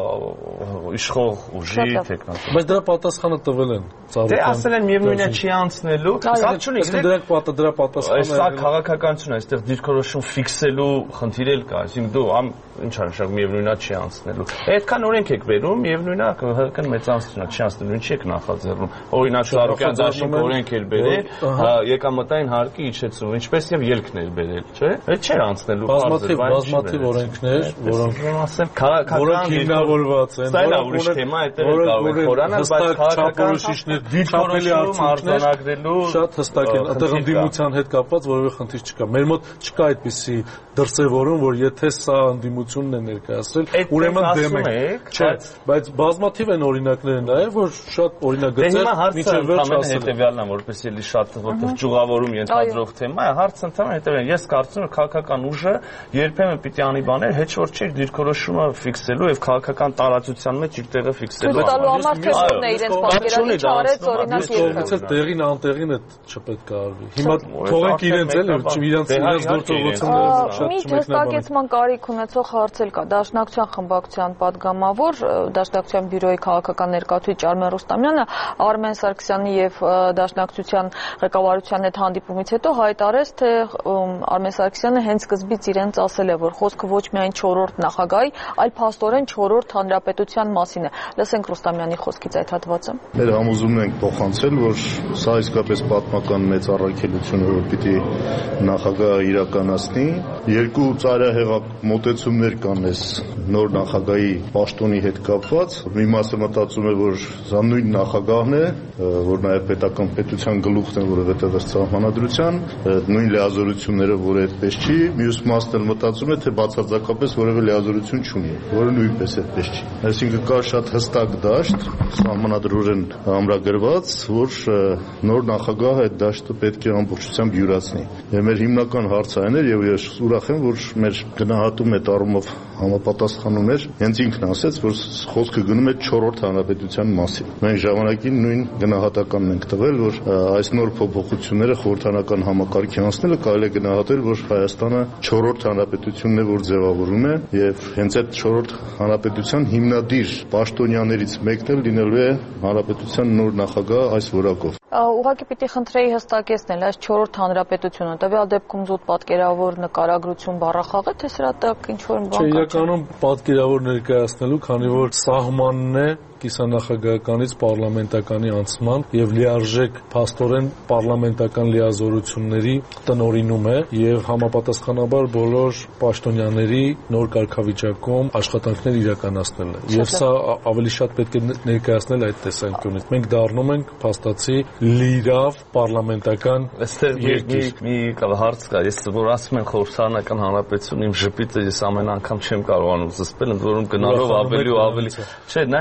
իշխող ուժի տեխնացուի։ Բայց դրա պատասխանը տվել են Ծառուկյան։ Դե ասել են միևնույնն է չի անցնելու։ Այսինքն դրանք պատը դրա պատասխանը։ Սա քաղաքականություն է, այստեղ դիրքորոշում ֆիքսելու խնդիր էլ կա, այսինքն դու ամ ինչ անշակ միևնույնն է չի անցնելու։ Այդքան օրենք եք վերում, միևնույնն է ՀՀԿ-ն մեծանցնա, չի անցնելու, ինչի եք նախաձեռնում։ Օրինակ Ծառուկյան դաշինքը օրենք էլ բերել, եկամտային հարկի իջեցում, ինչպես եւ ելքն էլ բերել, չէ՞։ Այդ չէր անցնելու։ Բազմաթիվ բազմաթիվ օրենքներ, որոնք ասեմ քաղաքական հիմնավորված են, սա էլ ուրիշ թեմա է, դեռ կարող է խորանալ, բայց քաղաքական դիտարկելի արդյունքներ շատ հստակ են, այդտեղ ընդդիմության հետ կապված որևէ խնդիր չկա։ Մեր մոտ չկա այդպիսի դրսևորում, որ եթե սա ընդդիմությունն է ներկայացրել, ուրեմն դեմ ենք։ Չէ, բայց բազմաթիվ են օրինակները նաև, որ շատ օրինագծեր մինչև վերջ ասել են։ Հետևյալն է, որպես էլի շատ որտեղ ճյուղավորում ենթադրող թեմա է, հարցը ընդհանրապես հետևյալն է։ Ես կարծում եմ քաղաքական ուժը երբեմն պիտի անի բաներ, հեչ որ չի դիրքորոշումը ֆիքսելու եւ քաղաքական տարածության մեջ իր տեղը ֆիքսելու։ Տալու համար թե ո՞րն է իրենց պատկերացի չարեց օրինակ երկը։ Տեղին անտեղին է չպետք է արվի։ Հիմա թողենք իրենց էլ իրենց իրենց գործողությունները մի հստակեցման կարիք ունեցող հարց էլ կա։ Դաշնակցության խմբակցության падգամավոր, Դաշնակցության բյուրոյի քաղաքական ներկայացուցիչ Արմեն Ռուստամյանը Արմեն Սարգսյանի եւ Դաշնակցության ղեկավարության հետ հանդիպումից հետո հայտարարեց, թե Արմեն Սարգսյանը հենց սկզբից իրենց ասել է, որ խոսքը ոչ միայն չորրորդ նախագահի, այլ փաստորեն չորրորդ հանրապետության մասին է։ Լսենք Ռուստամյանի խոսքից այդ հատվածը։ Մեր համոզումն ենք փոխանցել, որ սա իսկապես պատմական մեծ առաքելություն է, որ պիտի նախագահը իրականացնի։ Երկու ծայրահեղակ մոտեցումներ կան այս նոր նախագահի պաշտոնի հետ կապված։ Մի մասը մտածում է, որ սա նույն նախագահն է, որ նաև պետական պետության գլուխն է, որովհետև ըստ սահմանադրության նույն լիազորությունները, որ այդպես չի։ Մյուս մասն էլ մտածում է, թե բացարձակապես որևէ լիազորություն չունի, որը նույնպես այդպես չի։ Այսինքն կա շատ հստակ դաշտ, սահմանադրորեն ամրագրված, որ նոր նախագահը այդ դաշտը պետք է ամբողջությամբ յուրացնի։ Եվ մեր հիմնական հարցը այն էր, եւ ես ուրախ եմ, որ մեր գնահատում այդ առումով համապատասխանում էր, հենց ինքն ասեց, որ խոսքը գնում է չորրորդ հանրապետության մասին։ Մենք ժամանակին նույն գնահատականն ենք տվել, որ այս նոր փոփոխությունները խորհրդանական համակարգի անցնելը կարելի է գնահատել, որ Հայաստանը չորրորդ հանրապետությունն է, որ ձևավորում է, եւ հենց այդ չորրորդ հանրապետության հիմնադիր պաշտոնյաներից մեկն էլ լինելու է հանրապետության նոր նախագահ այս որակով։ Ուղղակի պիտի խնդրեի հստակեցնել այս չորրորդ հանրապետությունը, տվյալ դեպքում զուտ պատկերավոր նկարագրություն բառախաղ է, թե սրա տակ ինչ որ բան կա։ Իրականում պատկերավոր ներկայացնելու, քանի որ սահմանն է կիսանախագահականից պարլամենտականի անցման եւ լիարժեք փաստորեն պարլամենտական լիազորությունների տնօրինում է եւ համապատասխանաբար բոլոր պաշտոնյաների նոր կարգավիճակում աշխատանքներ իրականացնելն է։ Եվ սա ավելի շատ պետք է ներկայացնել այդ տեսանկյունից։ Մենք դառնում ենք փաստացի լիիրավ պարլամենտական երկիր։ Մի հարց կա, ես որ ասում եմ խորհրդարանական հանրապետություն, իմ ժպիտը ես ամեն անգամ չեմ կարողանում զսպել, ընդ որում գնալով ավելի ու ավելի։ Չէ, նայեք,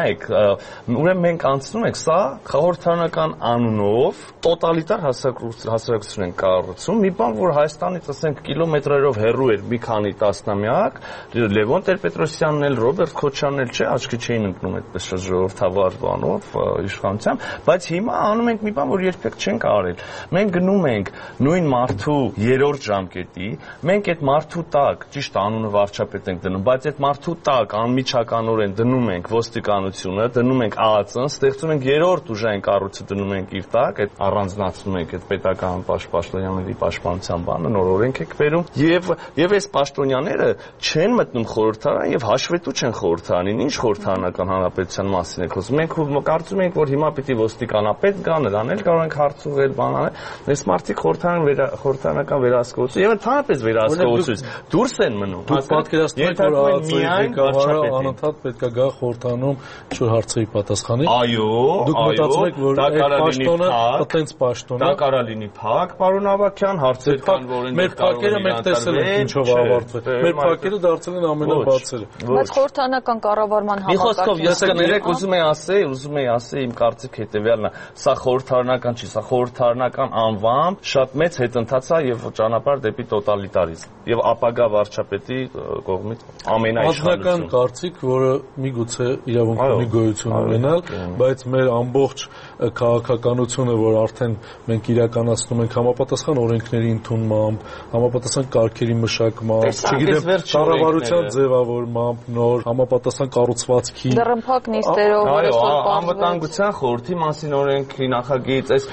ուրեմն մենք անցնում ենք սա խորհրդարանական անունով տոտալիտար հասարակություն են կառուցում, մի բան, որ Հայաստանից ասենք կիլոմետրերով հեռու էր մի քանի տասնամյակ, Լևոն Տեր-Պետրոսյանն էլ, Ռոբերտ Քոչարյանն էլ չէ, աչքի չէին ընկնում այդպես ժողովրդավար բանով, իշխանությամբ, բայց հիմա անում ենք մի բան, որ երբեք չենք արել։ Մենք գնում ենք նույն մարդու երրորդ ժամկետի, մենք այդ մարդու տակ, ճիշտ անունը վարչապետ ենք դնում, բայց այդ մարդու տակ անմիջականորեն դնում ենք ոստիկանությունը, դնում ենք ԱԱԾ-ն, ստեղծում ենք երրորդ ուժային կառույցը դնում ենք իր տակ, այդ առանձնացնում ենք այդ պետական պաշտոնյաների պաշտպանության բանը, նոր օրենք եք բերում, եւ եւ այս պաշտոնյաները չեն մտնում խորհրդարան եւ հաշվետու չեն խորհրդարանին, ինչ խորհրդարանական հանրապետության մասին եք խոսում։ Մենք կարծում ենք, որ հիմա պիտի ոստիկանապետ գա, նրան էլ կարող ենք հարց ուղղել, բան անել, այս մարդիկ խորհրդարան խորհրդարանական վերահսկողություն եւ ընդհանրապես վերահսկողությունից դուրս են մնում։ Դուք պատկերացնում եք, որ ԱԱԾ-ի ղեկավարը անընդհատ պետք է գա խորհրդարանում ինչ-որ հարցերի պատասխանի։ Այո, դուք մտածում եք, որ այդ պաշտոնը այտենց պաշտոն է։ Դա կարա լինի փակ, պարոն Ավագյան, հարցեր կան, որ մեր փակերը մենք տեսել ենք ինչով ավարտվել։ Մեր փակերը դարձել են ամենաբարձրը։ Բայց խորհրդարանական կառավարման համակարգը։ Մի խոսքով ես կներեք ուզում եի ասել, ուզում եի ասել իմ կարծիքը հետեւյալն է, սա խորհրդարանական չի, սա խորհրդարանական անվամբ շատ մեծ հետընթաց է եւ ճանապարհ դեպի տոտալիտարիզմ եւ ապագա վարչապետի կողմից ամենաիշխանություն։ Անձնական կարծիք, որը միգուցե իրավունք ունի գոյություն ունենալ, բայց մեր ամբողջ քաղաքականությունը, որ արդեն մենք իրականացնում ենք համապատասխան օրենքների ընդունմամբ, համապատասխան կարգերի մշակմամբ, չգիտեմ, կառավարության ձևավորմամբ, նոր համապատասխան կառուցվածքի դռնփակ նիստերով, այո, անվտանգության խորհրդի մասին օրենքի նախագիծ, այս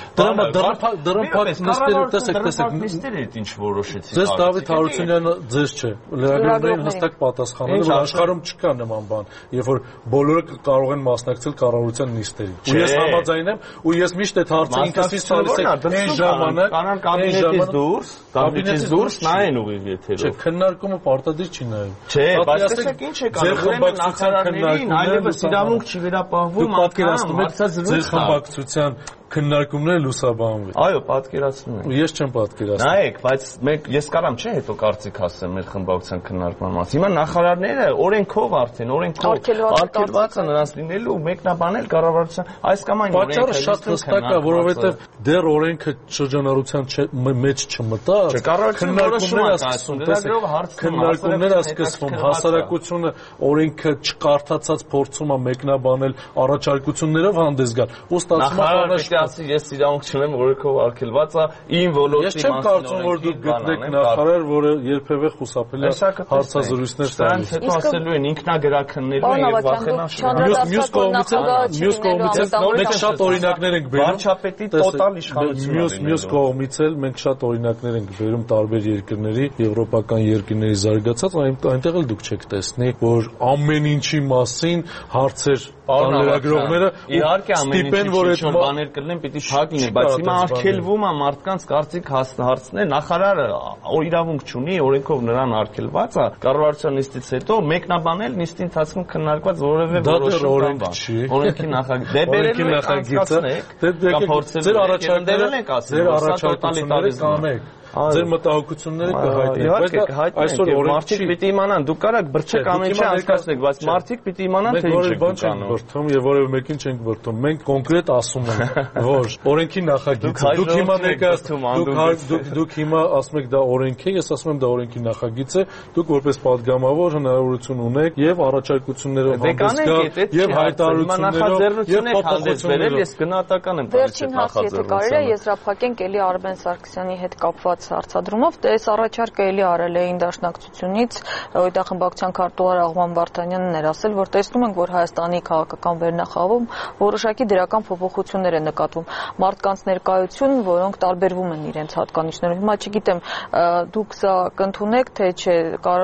դռնփակ նիստերը, տեսեք, տեսեք, նիստերը ինչ որոշեցի։ Ձեզ Դավիթ Հարությունյանը ձեզ չէ, լրագրողներին հստակ պատասխանել, որ աշխարհում չկա նման բան, երբ որ բոլորը կարող են մասնակցել կառավարության նիստերին։ Ու ես համաձայն եմ, ու ես միշտ այդ հարցը ինքս տալիս եմ այն ժամանակ, կանան կաբինետից դուրս, կաբինետից դուրս նայեն ուղիղ եթերով։ Չէ, քննարկումը պարտադիր չի նայում։ Չէ, բայց տեսեք ինչ է կանում, ուրեմն նախարարներին այլևս իրավունք չի վերապահվում, պատկերացնում եք ձեր խմբակցության քննարկումները լուսաբանվի։ Այո, պատկերացնում եմ։ Ես չեմ պատկերացնում։ Նայեք, բայց մենք ես կարամ չէ հետո կարծիք ասեմ մեր խմբակցության քննարկման մասին։ Հիմա նախարարները օրենքով արդեն, օրենքով արգելված են նրանց լինելու մեկնաբանել կառավարության այս կամ այն օրենքը։ Պատճառը շատ հստակ է, որովհետև դեռ օրենքը շրջանառության մեջ չմտա։ Քննարկումները քննարկումները սկսվում, հասարակությունը օրենքը չկարդացած փորձում է մեկնաբանել, առաջարկություններով հանդես գալ։ Ու ստացվում է ես իրավունք չունեմ օրենքով արգելված է իմ ոլորտի մասին։ Ես չեմ կարծում, որ դուք գտնեք նախարար, որը երբևէ խուսափել է հարցազրույցներ տալիս։ Հետո ասելու են ինքնագրաքննելու եւ վախենան։ Մյուս կողմից մյուս կողմից մենք շատ օրինակներ ենք բերում վարչապետի տոտալ իշխանություն։ Մյուս մյուս կողմից էլ մենք շատ օրինակներ ենք բերում տարբեր երկրների, եվրոպական երկրների զարգացած, այնտեղ էլ դուք չեք տեսնի, որ ամեն ինչի մասին հարցեր լրագրողները իհարկե ամեն ինչի որ այդ բաներ կլինեն պիտի փակ լինի, բայց հիմա արգելվում է մարդկանց կարծիք հարցնել, նախարարը իրավունք չունի, օրենքով նրան արգելված է, կառավարության նիստից հետո մեկնաբանել նիստի ընթացքում քննարկված որևէ որոշում չի։ Օրենքի նախագիծ դե բերելու նախագիծը կամ փորձել ձեր առաջարկները ձեր առաջարկությունները կանեք ձեր մտահոգությունները կհայտնեք, բայց այսօր մարդիկ պիտի իմանան, դուք կարաք բրչեք ամեն ինչ անցկացնեք, բայց մարդիկ պիտի իմանան թե ինչ եք անում։ Բրթում եւ որևէ մեկին չենք բրթում։ Մենք կոնկրետ ասում ենք, որ օրենքի նախագիծը դուք հիմա ներկայացնում, դուք դուք հիմա ասում եք դա օրենք է, ես ասում եմ դա օրենքի նախագիծ է, դուք որպես падգամավոր հնարավորություն ունեք եւ առաջարկություններով հանդես գալ եւ հայտարարություններով եւ փոփոխություններով ես գնահատական եմ տալիս այդ նախաձեռնությունը։ Վերջին հարցը եթե կարելի է եզրափակենք էլի Արմեն Սարգսյանի հետ կապված հարցադրումով, դե այս առաջարկը էլի արել էին դաշնակցությունից, Օդախմբակցության քարտուղար Աղման Վարդանյանն էր ասել, որ տեսնում ենք, որ Հայաստանի քաղաքական վերնախավում որոշակի դրական փոփոխություններ են նկատվում, մարդկանց ներկայություն, որոնք տարբերվում են իրենց հատկանիշներով։ Հիմա չգիտեմ, դուք սա կընդունեք, թե չէ,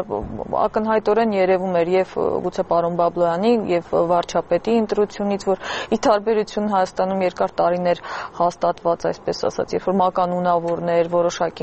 ակնհայտորեն երևում էր եւ գուցե պարոն Բաբլոյանի եւ վարչապետի ընտրությունից, որ ի տարբերություն Հայաստանում երկար տարիներ հաստատված, այսպես ասած, երբ որ մականունավորներ, որոշակի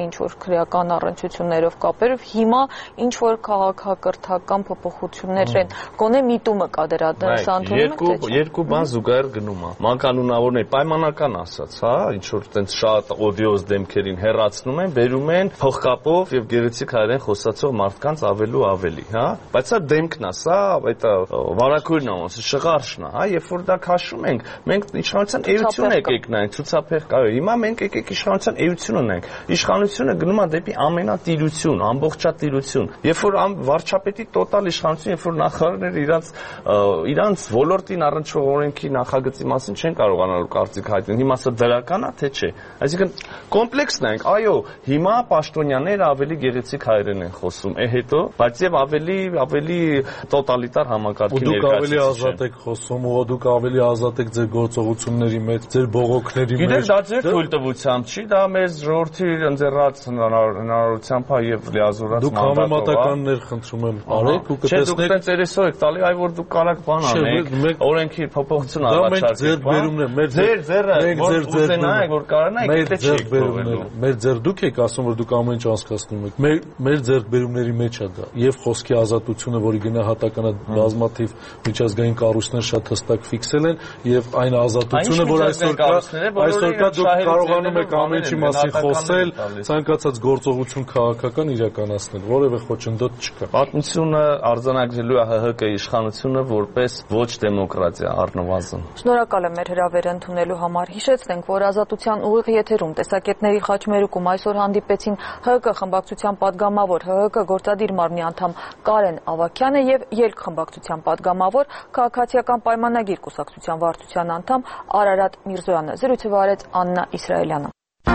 ինչ որ քրեական առնչություններով կապերով, հիմա ինչ որ քաղաքակրթական փոփոխություններ են, գոնե միտումը կա դրա դրս անդունում եք, թե չէ։ Երկու բան զուգահեռ գնում է։ Մանկանունավորներ պայմանական ասած, հա, ինչ որ տենց շատ օդիոզ դեմքերին հեռացնում են, բերում են փողկապով եւ գեղեցիկ հայերեն խոսացող մարդկանց ավելի ու ավելի, հա, բայց սա դեմքն է, սա այդ վարակույրն է, ոնց շղարշն է, հա, երբ որ դա քաշում ենք, մենք իշխանության էությունը եկեք նայենք, ցուցափեղ կա։ Հիմա մենք եկեք իշխանության էությունը նայենք։ Իշխանությունը գնում է դեպի ամենատիրություն, ամբողջատիրություն։ Երբ որ վարչապետի տոտալ իշխանություն, երբ որ նախարարները իրանց իրանց ոլորտին առնչվող օրենքի նախագծի մասին չեն կարողանալու կարծիք հայտնել։ Հիմա սա դրական է, թե չէ։ Այսինքն կոմպլեքսն է, այո, հիմա պաշտոնյաները ավելի գեղեցիկ հայերեն են խոսում, է հետո, բայց եւ ավելի ավելի տոտալիտար համակարգի ներկայացուցիչ։ Դուք ավելի ազատ եք խոսում, ու դուք ավելի ազատ եք ձեր գործողությունների մեջ, ձեր բողոքների մեջ։ Գիտեք, դա ձեր թույլտվությամբ չի, դա մեր ժողովրդի ընձեռած հնարավորությամբ է եւ լիազորած մանդատով։ Դուք համեմատականներ խնդրում եմ արեք ու կտեսնեք։ Չէ, դուք տենց երեսով եք տալի, այ որ դուք կարաք բան անեք, օրենքի փոփոխություն առաջարկեք։ Ձեր ձերը, որ ուզենայեք, որ կարողանայեք, դա չի բերումները։ Մեր ձեր դուք եք ասում, որ դուք ամեն ինչ անցկացնում եք։ Մեր մեր ձեռքբերումների մեջ է դա։ Եվ խոսքի ազատությունը, որի գնահատականը բազմաթիվ միջազգային կառույցներ շատ հստակ ֆիքսել են, եւ այն ազատությունը, որ այսօր կա, այսօր կա դուք կարողանում եք ամեն ինչի մասին խոսել, ցանկացած գործողություն քաղաքական իրականացնել, որևէ խոչընդոտ չկա։ Պատմությունը արձանագրելու է ՀՀԿ իշխանությունը որպես ոչ դեմոկրատիա առնվազն։ Շնորհակալ եմ մեր հրավերը ընդունելու համար։ Հիշեցնենք, որ Ազատության ուղիղ եթերում տեսակետների խաչմերուկում այսօր հանդիպեցին ՀՀԿ խմբակցության падգամավոր ՀՀԿ գործադիր մարմնի անդամ Կարեն Ավագյանը եւ Ելք խմբակցության падգամավոր քաղաքացիական պայմանագիր կուսակցության վարչության անդամ Արարատ Միրզոյանը։ Զրույցը վարեց Աննա Իսրայելյանը։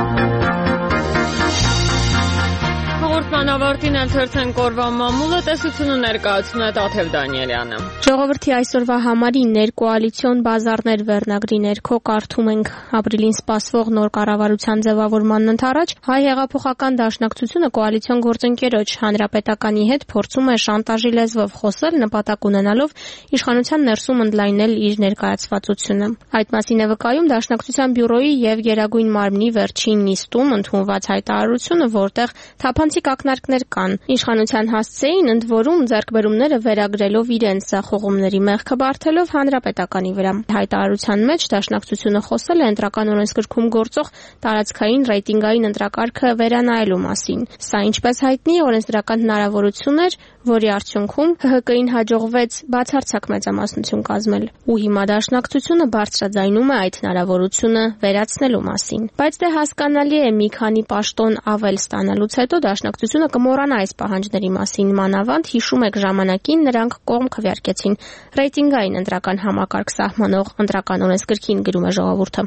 Հաղորդման ավարտին ընթերցեն կորվա մամուլը, տեսությունը ներկայացնում է Տաթև Դանիելյանը։ Ժողովրդի այսօրվա համարի ներկոալիցիոն բազարներ վերնագրի ներքո կարդում ենք ապրիլին սպասվող նոր կառավարության ձևավորմանն ընդառաջ Հայ հեղափոխական դաշնակցությունը կոալիցիոն գործընկերոջ Հանրապետականի հետ փորձում է շանտաժի լեզվով խոսել, նպատակ ունենալով իշխանության ներսում ընդլայնել իր ներկայացվածությունը։ Այդ մասին է վկայում Դաշնակցության բյուրոյի եւ Գերագույն մարմնի վերջին նիստում ընդունված հայտարարությունը, որտեղ թափանցիկ ակնարկներ կան։ Իշխանության հասցեին ընդ որում ձեռքբերումները վերագրելով իրենց զախողումների մեղքը բարթելով Հանրապետականի վրա։ Հայտարարության մեջ Դաշնակցությունը խոսել է ընտրական օրենսգրքում գործող տարածքային ռեյտինգային ընտրակարգը վերանայելու մասին։ Սա, ինչպես հայտնի է, օրենսդրական հնարավորություն էր, որի արդյունքում ՀՀԿ-ին հաջողվեց բացարձակ մեծամասնություն կազմել։ Ու հիմա Դաշնակցությունը բարձրաձայնում է այդ հնարավորությունը վերացնելու մասին։ Բայց դե հասկանալի է, մի քանի պաշտոն ավել ստանալուց հետո Դաշնակցությունը կմոռանա այս պահանջների մասին, մանավանդ հիշում եք ժամանակին նրանք կողմ քվեարկեցին ռեյտինգային ընտրական համակարգ սահմանող ընտրական օրենսգրքին, գրում է Ժողովուրդը։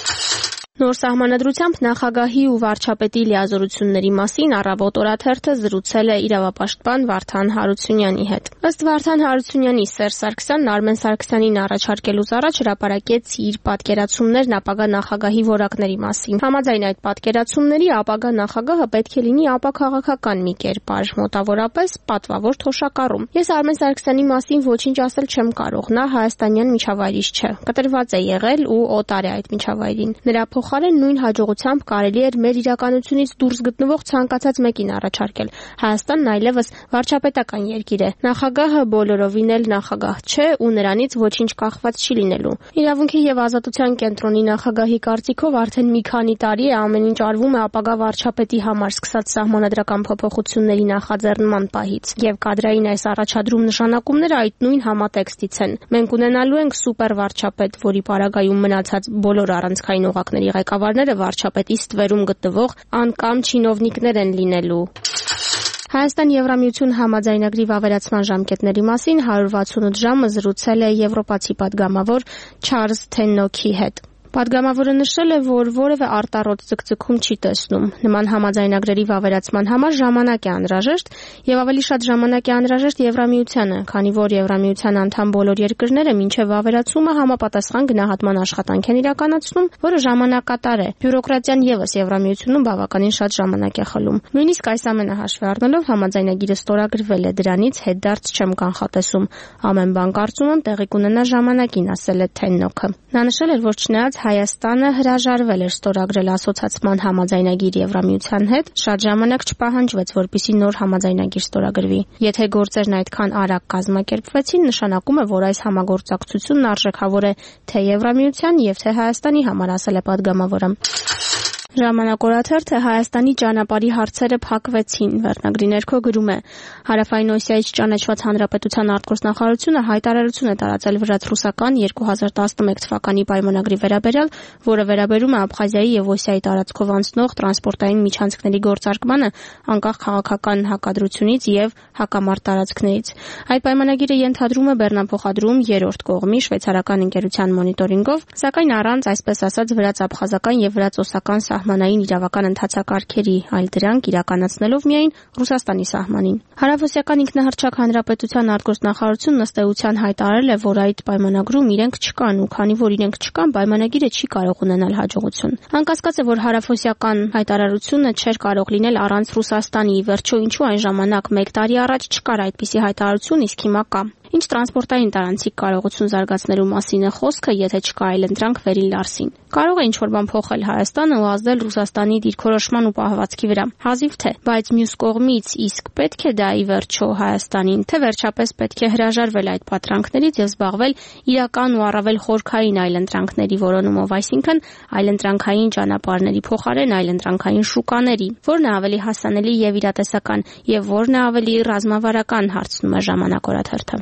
Նոր սահմանադրությամբ նախագահի ու վարչապետի լիազորությունների մասին Առավոտ օրաթերթը զրուցել է իրավապաշտպան Վարդան Հարությունյանի հետ։ Ըստ Վարդան Հարությունյանի, Սերժ Սարգսյանն Արմեն Սարգսյանին առաջարկելուց առաջ հրապարակեց իր պատկերացումներն ապագա նախագահի որակների մասին։ Համաձայն այդ պատկերացումների ապագա նախագահը պետք է լինի ապաքաղաքական մի կերպար, մոտավորապես պատվավոր թոշակառու։ Ես Արմեն Սարգսյանի մասին ոչինչ ասել չեմ կարող, նա հայաստանյան միջավայրիչ չէ, կտրված է եղել ու օտար է այդ միջավայրին։ Նրա փոխարեն նույն հաջողությամբ կարելի էր մեր իրականությունից դուրս գտնվող ցանկացած մեկին առաջարկել։ Հայաստանն այլևս վարչապետական երկիր է։ Նախագահը բոլորովին էլ նախագահ չէ ու նրանից ոչինչ կախված չի լինելու։ Իրավունքի եւ ազատության կենտրոնի նախագահի կարծիքով արդեն մի քանի տարի է ամեն ինչ արվում է ապագա վարչապետի համար սկսած սահմանադրական փոփոխությունների նախաձեռնման պահից, եւ կադրային այս առաջադրում նշանակումները այդ նույն համատեքստից են։ Մենք ունենալու ենք սուպեր վարչապետ, որի պարագայում մնացած բոլոր առանցքային օղակների ղեկավարները վարչապետի ստվերում գտնվող անկամ չինովնիկներ են լինելու։ Հայաստան-Եվրամիություն համաձայնագրի վավերացման ժամկետների մասին հարյուր վաթսունութ ժամը զրուցել է եվրոպացի падգամավոր Չարլզ Թեննոքի հետ։ Պատգամավորը նշել է, որ որևէ արտառոց ձգձգում չի տեսնում։ Նման համաձայնագրերի վավերացման համար ժամանակ է անհրաժեշտ եւ ավելի շատ ժամանակ է անհրաժեշտ Եվրամիությանը, քանի որ Եվրամիության անդամ բոլոր երկրները մինչեւ վավերացումը համապատասխան գնահատման աշխատանք են իրականացնում, որը ժամանակատար է։ Բյուրոկրատիան եւս Եվրամիությունում բավականին շատ ժամանակ է խլում։ Նույնիսկ այս ամենը հաշվի առնելով համաձայնագիրը ստորագրվել է, դրանից հետդարձ չեմ կանխատեսում։ Ամեն բան կարծում եմ տեղի կունենա ժամանակին, ասել է Թեննոքը։ Նա նշել էր, որ չնայած Հայաստանը հրաժարվել էր ստորագրել ասոցացման համաձայնագիր Եվրամիության հետ, շատ ժամանակ չպահանջվեց, որպեսզի նոր համաձայնագիր ստորագրվի։ Եթե գործերն այդքան արագ կազմակերպվեցին, նշանակում է, որ այս համագործակցությունն արժեքավոր է թե Եվրամիության եւ թե Հայաստանի համար, ասել է պատգամավորը։ Ժամանակորաթերթը Հայաստանի ճանապարհի հարցերը փակվեցին վերնագրի ներքո գրում է. Հարավային Օսիայից ճանաչված Հանրապետության արտգործնախարարությունը հայտարարություն է տարածել վրաց-ռուսական երկու հազար տասնմեկ թվականի պայմանագրի վերաբերյալ, որը վերաբերում է Աբխազիայի եւ Օսիայի տարածքով անցնող տրանսպորտային միջանցքների գործարկմանը անկախ քաղաքական հակադրությունից եւ հակամարտ տարածքներից։ Այդ պայմանագիրը ենթադրում է բեռնափոխադրում երրորդ կողմի շվեյցարական ընկերության մոնիտորինգով, սակայն առանց, այսպես ասած, վրաց-աբխազական եւ վրաց-օսական սահմանային իրավական ընթացակարգերի, այլ դրանք իրականացնելով միայն Ռուսաստանի սահմանին։ Հարավօսիական ինքնահռչակ հանրապետության արտգործնախարարությունն ըստ էության հայտարարել է, որ այդ պայմանագրում իրենք չկան ու քանի որ իրենք չկան, պայմանագիրը չի կարող ունենալ հաջողություն։ Անկասկած է, որ հարավօսիական հայտարարությունը չէր կարող լինել առանց Ռուսաստանի, վերջո ինչու այն ժամանակ մեկ տարի առաջ չկար այդպիսի հայտարարություն, իսկ հիմա կա։ Ինչ տրանսպորտային տարանցիկ կարողություն զարգացնելու մասին է խոսքը, եթե չկա այլընտրանք վերին Լարսին։ Կարող է ինչ-որ բան փոխել Հայաստանը ու ազդել Ռուսաստանի դիրքորոշման ու պահվածքի վրա։ Հազիվ թե, բայց մյուս կողմից իսկ պետք է դա ի վերջո Հայաստանին, թե վերջապես պետք է հրաժարվել այդ պատրանքներից եւ զբաղվել իրական ու առավել խորքային այլընտրանքների որոնումով, այսինքն այլընտրանքային ճանապարհների փոխարեն այլընտրանքային շուկաների, որն է ավելի հասանելի եւ իրատեսական եւ որն է ավելի ռազմավարական, հարցնում է ժամանակորաթերթը։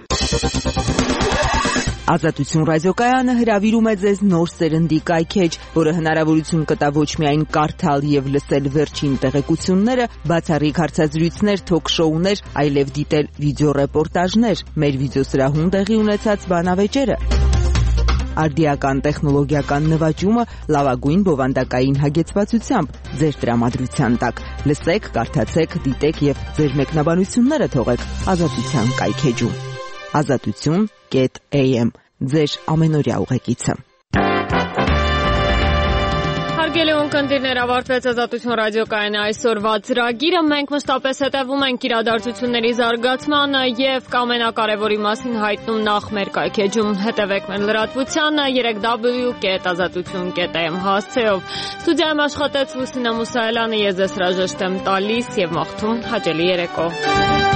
Ազատություն ռադիոկայանը հրավիրում է ձեզ նոր սերնդի կայքեջ, որը հնարավորություն կտա ոչ միայն կարդալ եւ լսել վերջին տեղեկությունները, բացառիկ հարցազրույցներ, թոք-շոուներ, այլև դիտել վիդեոռեպորտաժներ, մեր վիդեոսրահում տեղի ունեցած բանավեճերը, արդիական տեխնոլոգիական նվաճումը լավագույն բովանդակային հագեցվածությամբ ձեր տրամադրության տակ։ Լսեք, կարդացեք, դիտեք եւ ձեր մեկնաբանությունները թողեք Ազատության կայքեջում։ Ազատություն կետ էյ էմ ձեր ամենօրյա ուղեկիցը։ Հարգելի ունկնդիրներ, ավարտվեց Ազատություն ռադիոկայանի այսօրվա ծրագիրը։ Մենք մշտապես հետևում ենք իրադարձությունների զարգացմանը եւ կամենակարևորի մասին հայտնում նախ մեր կայքեջում։ Հետևեք մեր լրատվությանը երեք դաբլյու կետ ազատություն կետ էյ էմ հասցեով։ Ստուդիայում աշխատեց Լուսինե Մուսայելյանը, ես ձեզ հրաժեշտ եմ տալիս եւ մաղթում հաճելի երեկո։